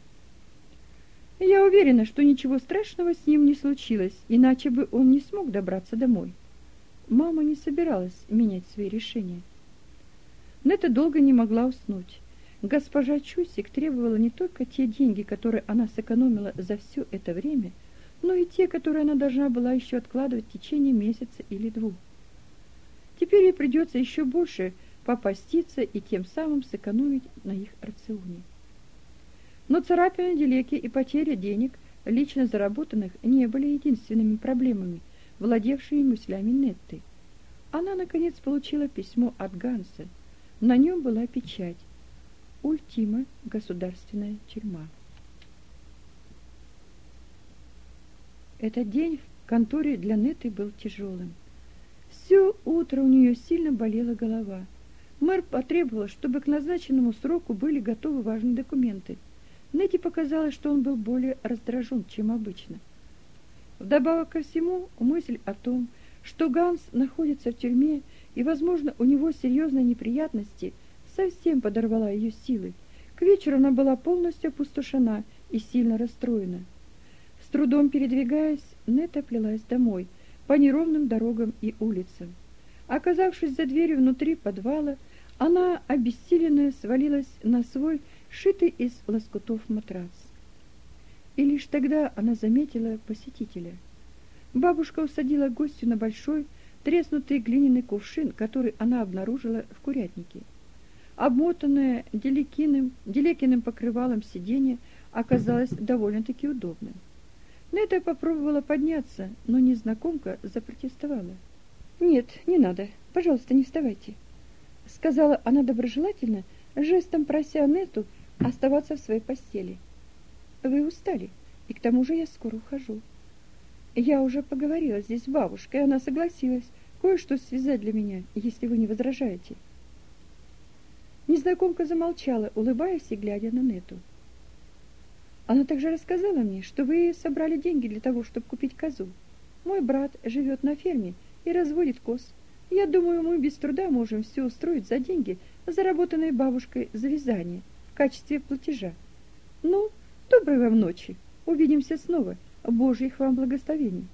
«Я уверена, что ничего страшного с ним не случилось, иначе бы он не смог добраться домой». Мама не собиралась менять свои решения. Нетта долго не могла уснуть. Госпожа Чусик требовала не только те деньги, которые она сэкономила за все это время, но и те, которые она должна была еще откладывать в течение месяца или 2. Теперь ей придется еще больше попаститься и тем самым сэкономить на их рационе. Но царапины Дилеки и потеря денег, лично заработанных, не были единственными проблемами, владевшими мыслями Нетты. Она, наконец, получила письмо от Ганса. На нем была печать: «Ультима, государственная тюрьма». Этот день в конторе для Нетты был тяжелым. Все утро у нее сильно болела голова. Мэр потребовал, чтобы к назначенному сроку были готовы важные документы. Нетте показалось, что он был более раздражен, чем обычно. Вдобавок ко всему, мысль о том, что Ганс находится в тюрьме и, возможно, у него серьезные неприятности, совсем подорвала ее силы. К вечеру она была полностью опустошена и сильно расстроена. С трудом передвигаясь, Нетта плелась домой по неровным дорогам и улицам. Оказавшись за дверью внутри подвала, она, обессиленная, свалилась на свой сшитый из лоскутов матрас. И лишь тогда она заметила посетителя. Бабушка усадила гостью на большой, треснутый глиняный кувшин, который она обнаружила в курятнике. Обмотанное Делекиным покрывалом сиденье оказалось довольно-таки удобным. Нета попробовала подняться, но незнакомка запротестовала. «Нет, не надо. Пожалуйста, не вставайте», — сказала она доброжелательно, жестом прося Нету оставаться в своей постели. «Вы устали, и к тому же я скоро ухожу. Я уже поговорила здесь с бабушкой, и она согласилась кое-что связать для меня, если вы не возражаете». Незнакомка замолчала, улыбаясь и глядя на Нету. «Она также рассказала мне, что вы собрали деньги для того, чтобы купить козу. Мой брат живет на ферме и разводит коз. Я думаю, мы без труда можем все устроить за деньги, заработанные бабушкой за вязание, в качестве платежа. Ну, доброй вам ночи. Увидимся снова. Божьих вам благословений».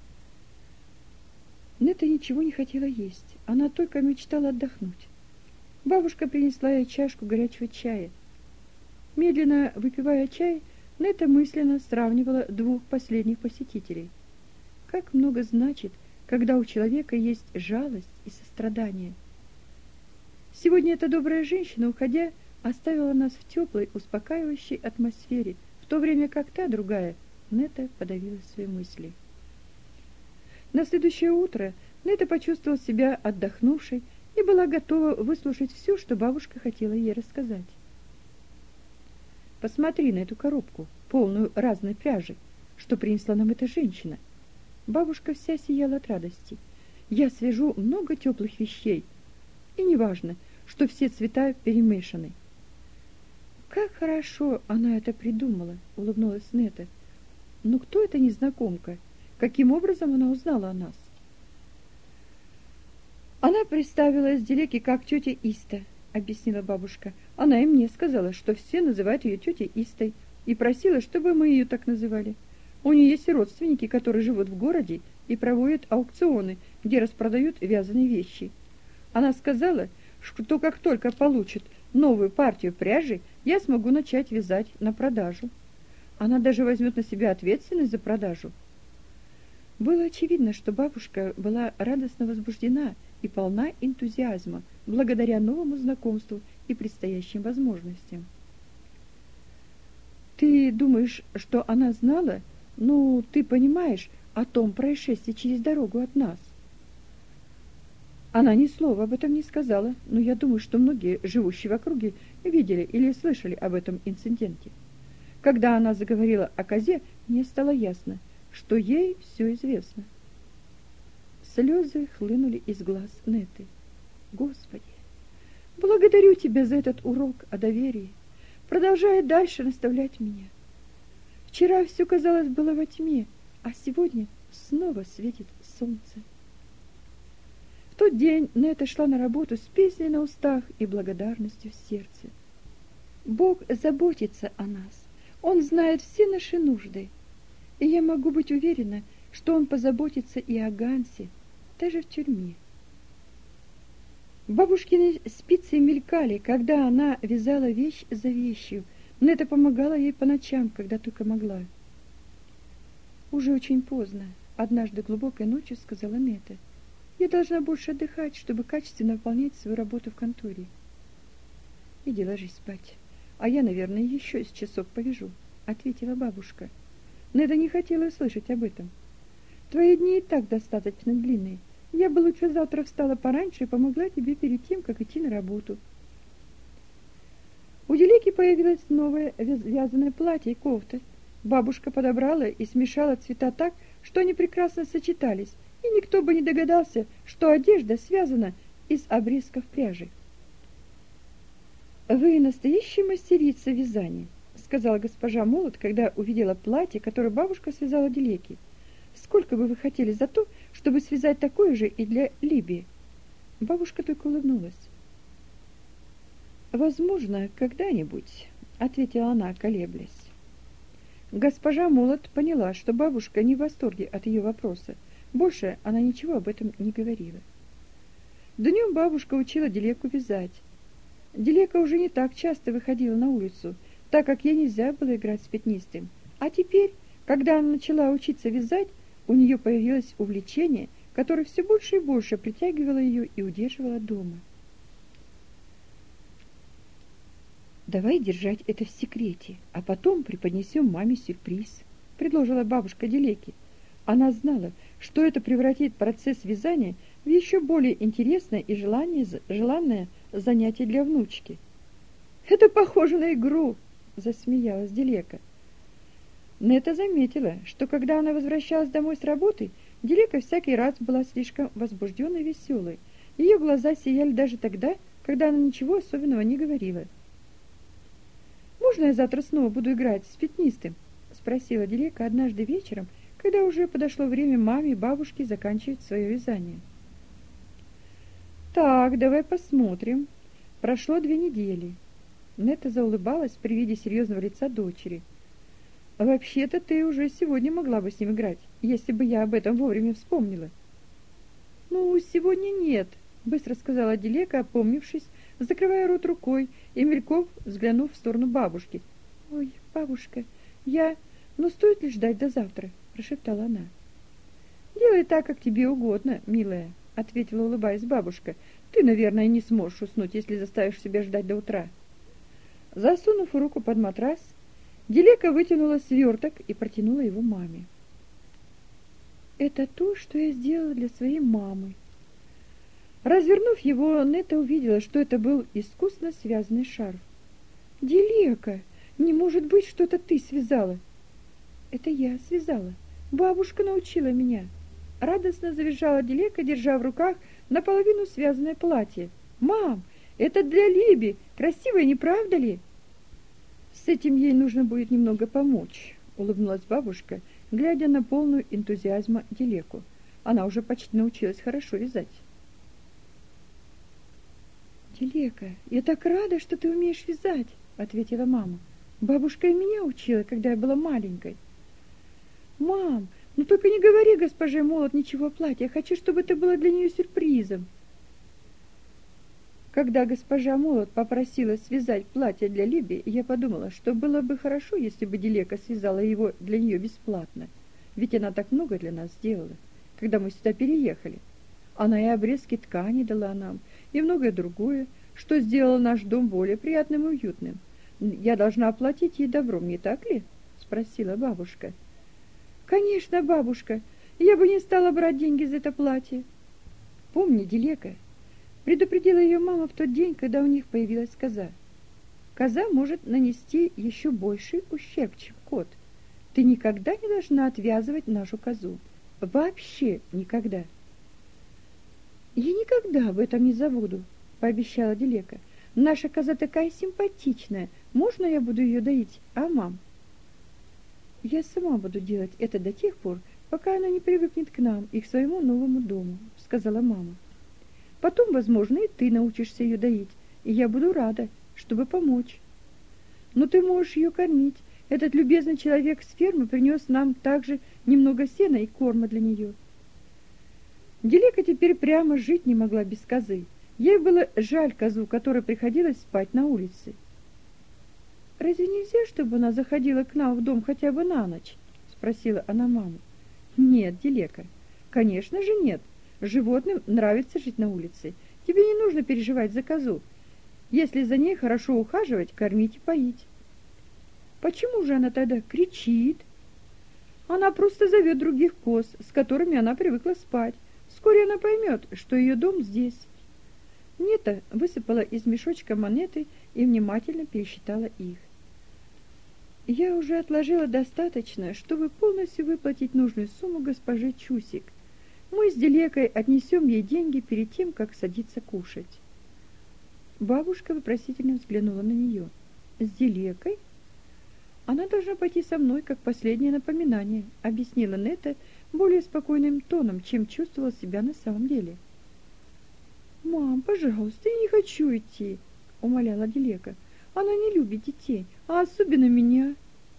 Нета ничего не хотела есть. Она только мечтала отдохнуть. Бабушка принесла ей чашку горячего чая. Медленно выпивая чай, Нета мысленно сравнивала двух последних посетителей. Как много значит, когда у человека есть жалость и сострадание. Сегодня эта добрая женщина, уходя, оставила нас в теплой, успокаивающей атмосфере, в то время как та другая, Нета, подавила свои мысли. На следующее утро Нета почувствовала себя отдохнувшей и была готова выслушать все, что бабушка хотела ей рассказать. «Посмотри на эту коробку, полную разной пряжи, что принесла нам эта женщина». Бабушка вся сияла от радости. «Я свяжу много теплых вещей, и неважно, что все цвета перемешаны». «Как хорошо она это придумала», — улыбнулась Нета. «Но кто эта незнакомка? Каким образом она узнала о нас?» «Она представилась Делеке как тетя Иста», — объяснила бабушка. «Она и мне сказала, что все называют ее тетей Истой, и просила, чтобы мы ее так называли. У нее есть родственники, которые живут в городе и проводят аукционы, где распродают вязаные вещи. Она сказала, что как только получит новую партию пряжи, я смогу начать вязать на продажу. Она даже возьмет на себя ответственность за продажу». Было очевидно, что бабушка была радостно возбуждена и полна энтузиазма благодаря новому знакомству и предстоящим возможностям. «Ты думаешь, что она знала? Ну, ты понимаешь о том происшествии через дорогу от нас?» «Она ни слова об этом не сказала, но я думаю, что многие, живущие в округе, видели или слышали об этом инциденте. Когда она заговорила о козе, мне стало ясно, что ей все известно». Слезы хлынули из глаз Неты. «Господи, благодарю Тебя за этот урок о доверии. Продолжай дальше наставлять меня. Вчера все, казалось, было во тьме, а сегодня снова светит солнце». В тот день Нета шла на работу с песней на устах и благодарностью в сердце. Бог заботится о нас. Он знает все наши нужды. И я могу быть уверена, что Он позаботится и о Гансе, даже в тюрьме. Бабушкины спицы мелькали, когда она вязала вещь за вещью, но это помогало ей по ночам, когда только могла. «Уже очень поздно», — однажды глубокой ночью сказала Нета. «Я должна больше отдыхать, чтобы качественно выполнять свою работу в конторе». «Иди ложись спать, а я, наверное, еще с часок повяжу», — ответила бабушка. Нета не хотела слышать об этом. «Твои дни и так достаточно длинные. Я бы лучше завтра встала пораньше и помогла тебе перед тем, как идти на работу». У Делеки появилось новое вязаное платье и кофта. Бабушка подобрала и смешала цвета так, что они прекрасно сочетались, и никто бы не догадался, что одежда связана из обрезков пряжи. «Вы настоящая мастерица вязания», — сказала госпожа Молот, когда увидела платье, которое бабушка связала Делеке. «Сколько бы вы хотели за то, чтобы связать такое же и для Либии?» Бабушка только улыбнулась. «Возможно, когда-нибудь», — ответила она, колеблясь. Госпожа Молот поняла, что бабушка не в восторге от ее вопроса. Больше она ничего об этом не говорила. Днем бабушка учила Делеку вязать. Делека уже не так часто выходила на улицу, так как ей нельзя было играть с пятнистым. А теперь, когда она начала учиться вязать, у нее появилось увлечение, которая все больше и больше притягивала ее и удерживала дома. «Давай держать это в секрете, а потом преподнесем маме сюрприз», — предложила бабушка Дилеки. Она знала, что это превратит процесс вязания в еще более интересное и желанное занятие для внучки. «Это похоже на игру», — засмеялась Дилека. Нета заметила, что когда она возвращалась домой с работы, Дилека всякий раз была слишком возбужденной и веселой. Ее глаза сияли даже тогда, когда она ничего особенного не говорила. «Можно я завтра снова буду играть с пятнистым?» — спросила Дилека однажды вечером, когда уже подошло время маме и бабушке заканчивать свое вязание. «Так, давай посмотрим. Прошло 2 недели». Нета заулыбалась при виде серьезного лица дочери. «Вообще-то ты уже сегодня могла бы с ним играть, если бы я об этом вовремя вспомнила». «Ну, сегодня нет», — быстро сказала Дилека, опомнившись, закрывая рот рукой и мельком взглянув в сторону бабушки. «Ой, бабушка, ну стоит ли ждать до завтра?» — прошептала она. «Делай так, как тебе угодно, милая», — ответила, улыбаясь бабушка. «Ты, наверное, не сможешь уснуть, если заставишь себя ждать до утра». Засунув руку под матрас, Дилека вытянула сверток и протянула его маме. «Это то, что я сделала для своей мамы». Развернув его, Нета увидела, что это был искусно связанный шарф. «Дилека, не может быть, что это ты связала!» «Это я связала. Бабушка научила меня». Радостно завизжала Дилека, держа в руках наполовину связанное платье. «Мам, это для Либи! Красивое, не правда ли?» «С этим ей нужно будет немного помочь», — улыбнулась бабушка, глядя на полную энтузиазма Дилеку. Она уже почти научилась хорошо вязать. «Дилека, я так рада, что ты умеешь вязать», — ответила мама. «Бабушка и меня учила, когда я была маленькой». «Мам, ну только не говори госпоже Молот ничего о платье. Я хочу, чтобы это было для нее сюрпризом». Когда госпожа Молот попросила связать платье для Либи, я подумала, что было бы хорошо, если бы Дилека связала его для нее бесплатно. Ведь она так много для нас сделала, когда мы сюда переехали. Она и обрезки ткани дала нам, и многое другое, что сделало наш дом более приятным и уютным. Я должна оплатить ей добром, не так ли? — спросила бабушка. «Конечно, бабушка, я бы не стала брать деньги за это платье». «Помни, Дилека», — предупредила ее мама в тот день, когда у них появилась коза. «Коза может нанести еще больший ущерб, чем кот. Ты никогда не должна отвязывать нашу козу. Вообще никогда». «Я никогда об этом не забуду», — пообещала Дилека. «Наша коза такая симпатичная. Можно я буду ее доить, а, мам?» «Я сама буду делать это до тех пор, пока она не привыкнет к нам и к своему новому дому», — сказала мама. «Потом, возможно, и ты научишься ее доить, и я буду рада, чтобы помочь. Но ты можешь ее кормить. Этот любезный человек с фермы принес нам также немного сена и корма для нее». Дилека теперь прямо жить не могла без козы. Ей было жаль козу, которой приходилось спать на улице. «Разве нельзя, чтобы она заходила к нам в дом хотя бы на ночь?» — спросила она маму. «Нет, Дилека, конечно же нет. Животным нравится жить на улице. Тебе не нужно переживать за козу. Если за ней хорошо ухаживать, кормить и поить». «Почему же она тогда кричит?» «Она просто зовет других коз, с которыми она привыкла спать. Вскоре она поймет, что ее дом здесь». Нета высыпала из мешочка монеты и внимательно пересчитала их. «Я уже отложила достаточно, чтобы полностью выплатить нужную сумму госпоже Чусик. Мы с Дилекой отнесем ей деньги перед тем, как садиться кушать». Бабушка вопросительно взглянула на нее. «С Дилекой?» «Она должна пойти со мной, как последнее напоминание», — объяснила Нета более спокойным тоном, чем чувствовала себя на самом деле. «Мам, пожалуйста, я не хочу идти», — умоляла Дилека. «Она не любит детей, а особенно меня».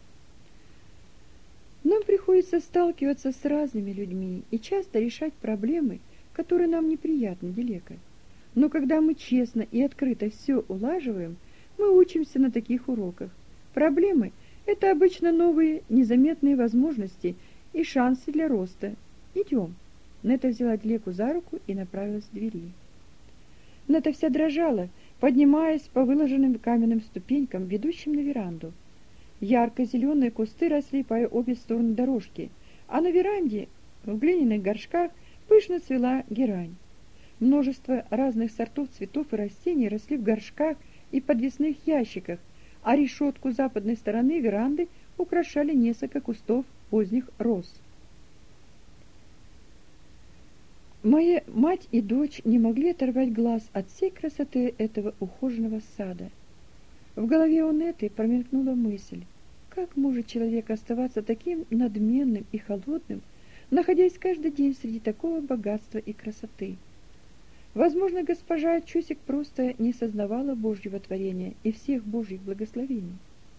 Нам приходится сталкиваться с разными людьми и часто решать проблемы, которые нам неприятны, Дилека. Но когда мы честно и открыто все улаживаем, мы учимся на таких уроках. Проблемы — это обычно новые, незаметные возможности и шансы для роста. Идем. Нета взяла Дилеку за руку и направилась к двери. Нета вся дрожала, поднимаясь по выложенным каменным ступенькам, ведущим на веранду. Ярко-зеленые кусты росли по обе стороны дорожки, а на веранде в глиняных горшках пышно цвела герань. Множество разных сортов цветов и растений росли в горшках и подвесных ящиках, а решетку западной стороны веранды украшали несколько кустов поздних роз. Моя мать и дочь не могли оторвать глаз от всей красоты этого ухоженного сада. В голове у Неты промелькнула мысль: как может человек оставаться таким надменным и холодным, находясь каждый день среди такого богатства и красоты? Возможно, госпожа Чусик просто не сознавала Божьего творения и всех Божьих благословений.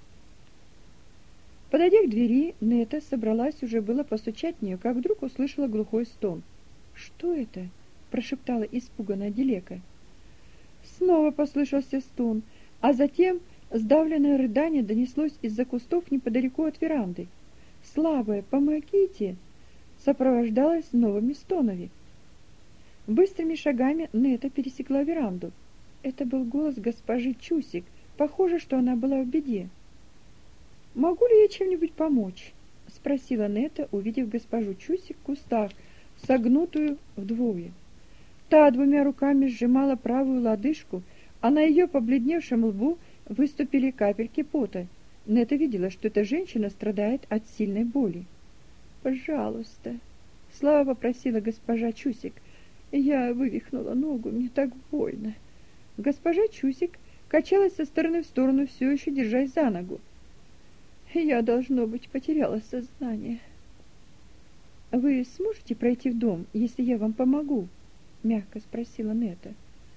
Подойдя к двери, Нета собралась уже было постучать в нее, как вдруг услышала глухой стон. «Что это?» – прошептала испуганная Дилека. Снова послышался стон, а затем сдавленное рыдание донеслось из-за кустов неподалеку от веранды. «Слабая, помогите!» сопровождалось новыми стонами. Быстрыми шагами Нета пересекла веранду. Это был голос госпожи Чусик. Похоже, что она была в беде. «Могу ли я чем-нибудь помочь?» – спросила Нета, увидев госпожу Чусик в кустах, согнутую вдвое. Та двумя руками сжимала правую лодыжку, а на ее побледневшем лбу выступили капельки пота. Нета видела, что эта женщина страдает от сильной боли. «Пожалуйста», — слабо попросила госпожа Чусик. «Я вывихнула ногу, мне так больно». Госпожа Чусик качалась со стороны в сторону, все еще держась за ногу. «Я, должно быть, потеряла сознание». «Вы сможете пройти в дом, если я вам помогу?» — мягко спросила Нета.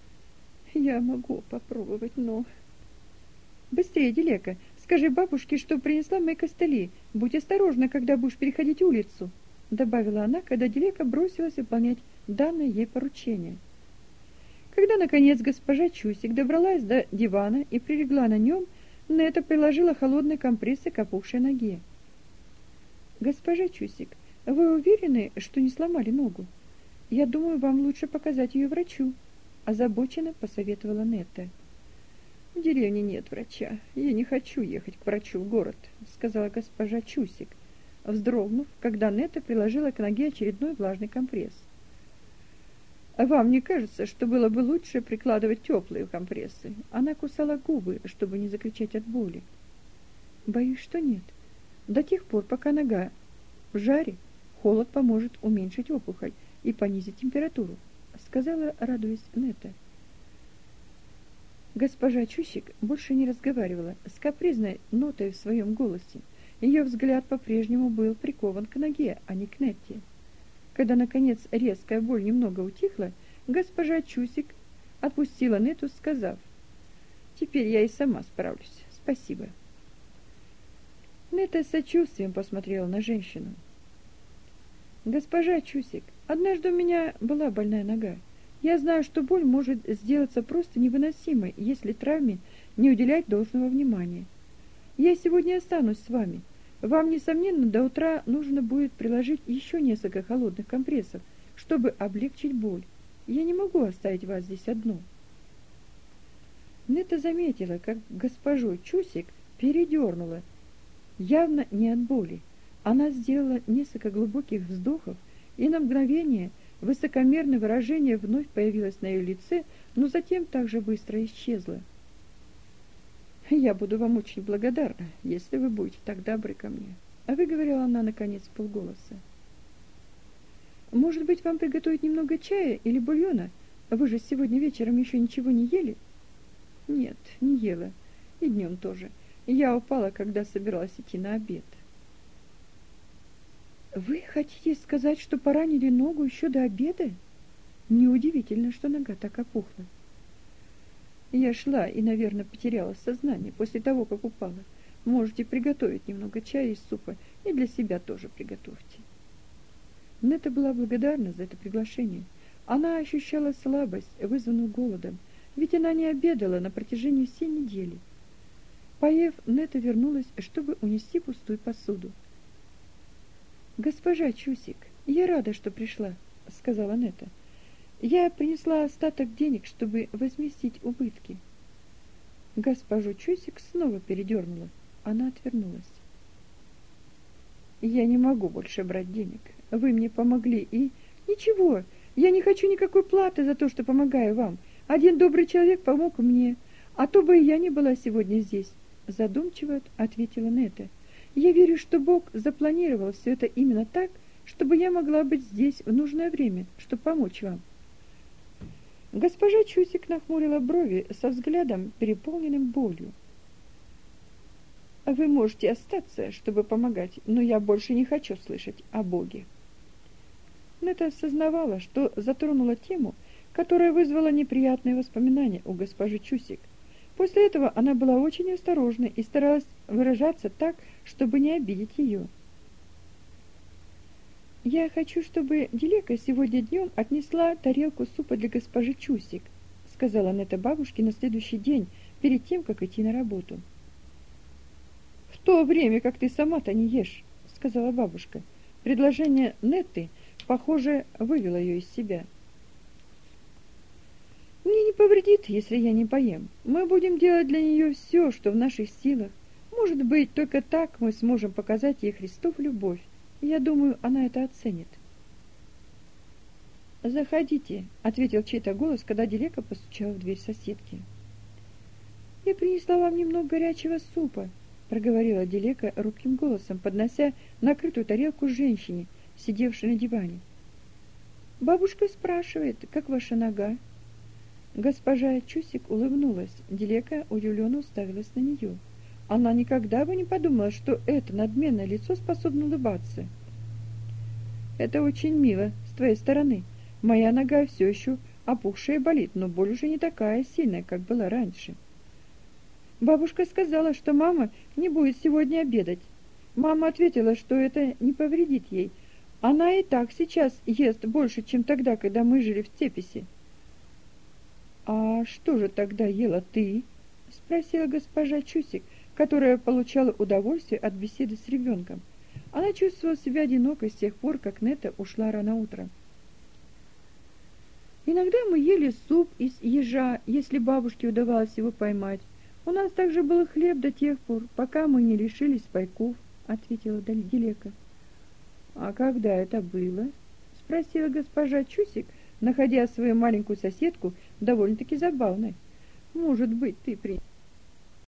«Я могу попробовать, но...» «Быстрее, Дилека, скажи бабушке, что принесла мои костыли. Будь осторожна, когда будешь переходить улицу», — добавила она, когда Дилека бросилась выполнять данное ей поручение. Когда, наконец, госпожа Чусик добралась до дивана и прилегла на нем, Нета приложила холодные компрессы к опухшей ноге. «Госпожа Чусик, вы уверены, что не сломали ногу? Я думаю, вам лучше показать ее врачу», — озабоченно посоветовала Нета. «В деревне нет врача. Я не хочу ехать к врачу в город», — сказала госпожа Чусик, вздрогнув, когда Нета приложила к ноге очередной влажный компресс. «А вам не кажется, что было бы лучше прикладывать теплые компрессы?» Она кусала губы, чтобы не закричать от боли. «Боюсь, что нет. До тех пор, пока нога в жаре, холод поможет уменьшить опухоль и понизить температуру», — сказала, радуясь Нета. Госпожа Чусик больше не разговаривала, с капризной нотой в своем голосе. Ее взгляд по-прежнему был прикован к ноге, а не к Нетте. Когда, наконец, резкая боль немного утихла, госпожа Чусик отпустила Нету, сказав: «Теперь я и сама справлюсь. Спасибо». Нета с сочувствием посмотрела на женщину. «Госпожа Чусик, однажды у меня была больная нога. Я знаю, что боль может сделаться просто невыносимой, если травме не уделять должного внимания. Я сегодня останусь с вами. Вам, несомненно, до утра нужно будет приложить еще несколько холодных компрессов, чтобы облегчить боль. Я не могу оставить вас здесь одну». Нета заметила, как госпожу Чусик передернула, явно не от боли. Она сделала несколько глубоких вздохов, и на мгновение высокомерное выражение вновь появилось на ее лице, но затем так же быстро исчезло. «Я буду вам очень благодарна, если вы будете так добры ко мне», — выговорила она, наконец, вполголоса. «Может быть, вам приготовить немного чая или бульона? Вы же сегодня вечером еще ничего не ели?» «Нет, не ела. И днем тоже. Я упала, когда собиралась идти на обед». «Вы хотите сказать, что поранили ногу еще до обеда? Неудивительно, что нога так опухла». «Я шла и, наверное, потеряла сознание после того, как упала. Можете приготовить немного чая и супа, и для себя тоже приготовьте». Нета была благодарна за это приглашение. Она ощущала слабость, вызванную голодом, ведь она не обедала на протяжении всей недели. Поев, Нета вернулась, чтобы унести пустую посуду. «Госпожа Чусик, я рада, что пришла. сказала Нета. Я принесла остаток денег, чтобы возместить убытки. Госпожу Чусик снова передернула. Она отвернулась. Я не могу больше брать денег. Вы мне помогли и... Ничего, я не хочу никакой платы за то, что помогаю вам. Один добрый человек помог мне, а то бы и я не была сегодня здесь, задумчиво ответила Нета. Я верю, что Бог запланировал все это именно так, чтобы я могла быть здесь в нужное время, чтобы помочь вам. Госпожа Чусик нахмурила брови со взглядом, переполненным болью. Вы можете остаться, чтобы помогать, но я больше не хочу слышать о Боге. Нета осознавала, что затронула тему, которая вызвала неприятные воспоминания у госпожи Чусик. После этого она была очень осторожна и старалась выражаться так, чтобы не обидеть ее. «Я хочу, чтобы Дилека сегодня днем отнесла тарелку супа для госпожи Чусик», сказала Нета бабушке на следующий день, перед тем, как идти на работу. «В то время, как ты сама-то не ешь», сказала бабушка. Предложение Нетты, похоже, вывело ее из себя. «Мне не повредит, если я не поем. Мы будем делать для нее все, что в наших силах. Может быть, только так мы сможем показать ей Христову любовь. Я думаю, она это оценит». «Заходите», — ответил чей-то голос, когда Дилека постучала в дверь соседки. «Я принесла вам немного горячего супа», — проговорила Дилека робким голосом, поднося накрытую тарелку женщине, сидевшей на диване. «Бабушка спрашивает, как ваша нога?» Госпожа Чусик улыбнулась. Дилека удивленно уставилась на нее. Она никогда бы не подумала, что это надменное лицо способно улыбаться. «Это очень мило с твоей стороны. Моя нога все еще опухшая и болит, но боль уже не такая сильная, как была раньше. Бабушка сказала, что мама не будет сегодня обедать. Мама ответила, что это не повредит ей. Она и так сейчас ест больше, чем тогда, когда мы жили в Теписе». «А что же тогда ела ты?» — спросила госпожа Чусик, которая получала удовольствие от беседы с ребенком. Она чувствовала себя одинокой с тех пор, как Нета ушла рано утром. «Иногда мы ели суп из ежа, если бабушке удавалось его поймать. У нас также был хлеб до тех пор, пока мы не лишились пайков», — ответила Дилека. «А когда это было?» — спросила госпожа Чусик, находя свою маленькую соседку довольно-таки забавной. «Может быть, ты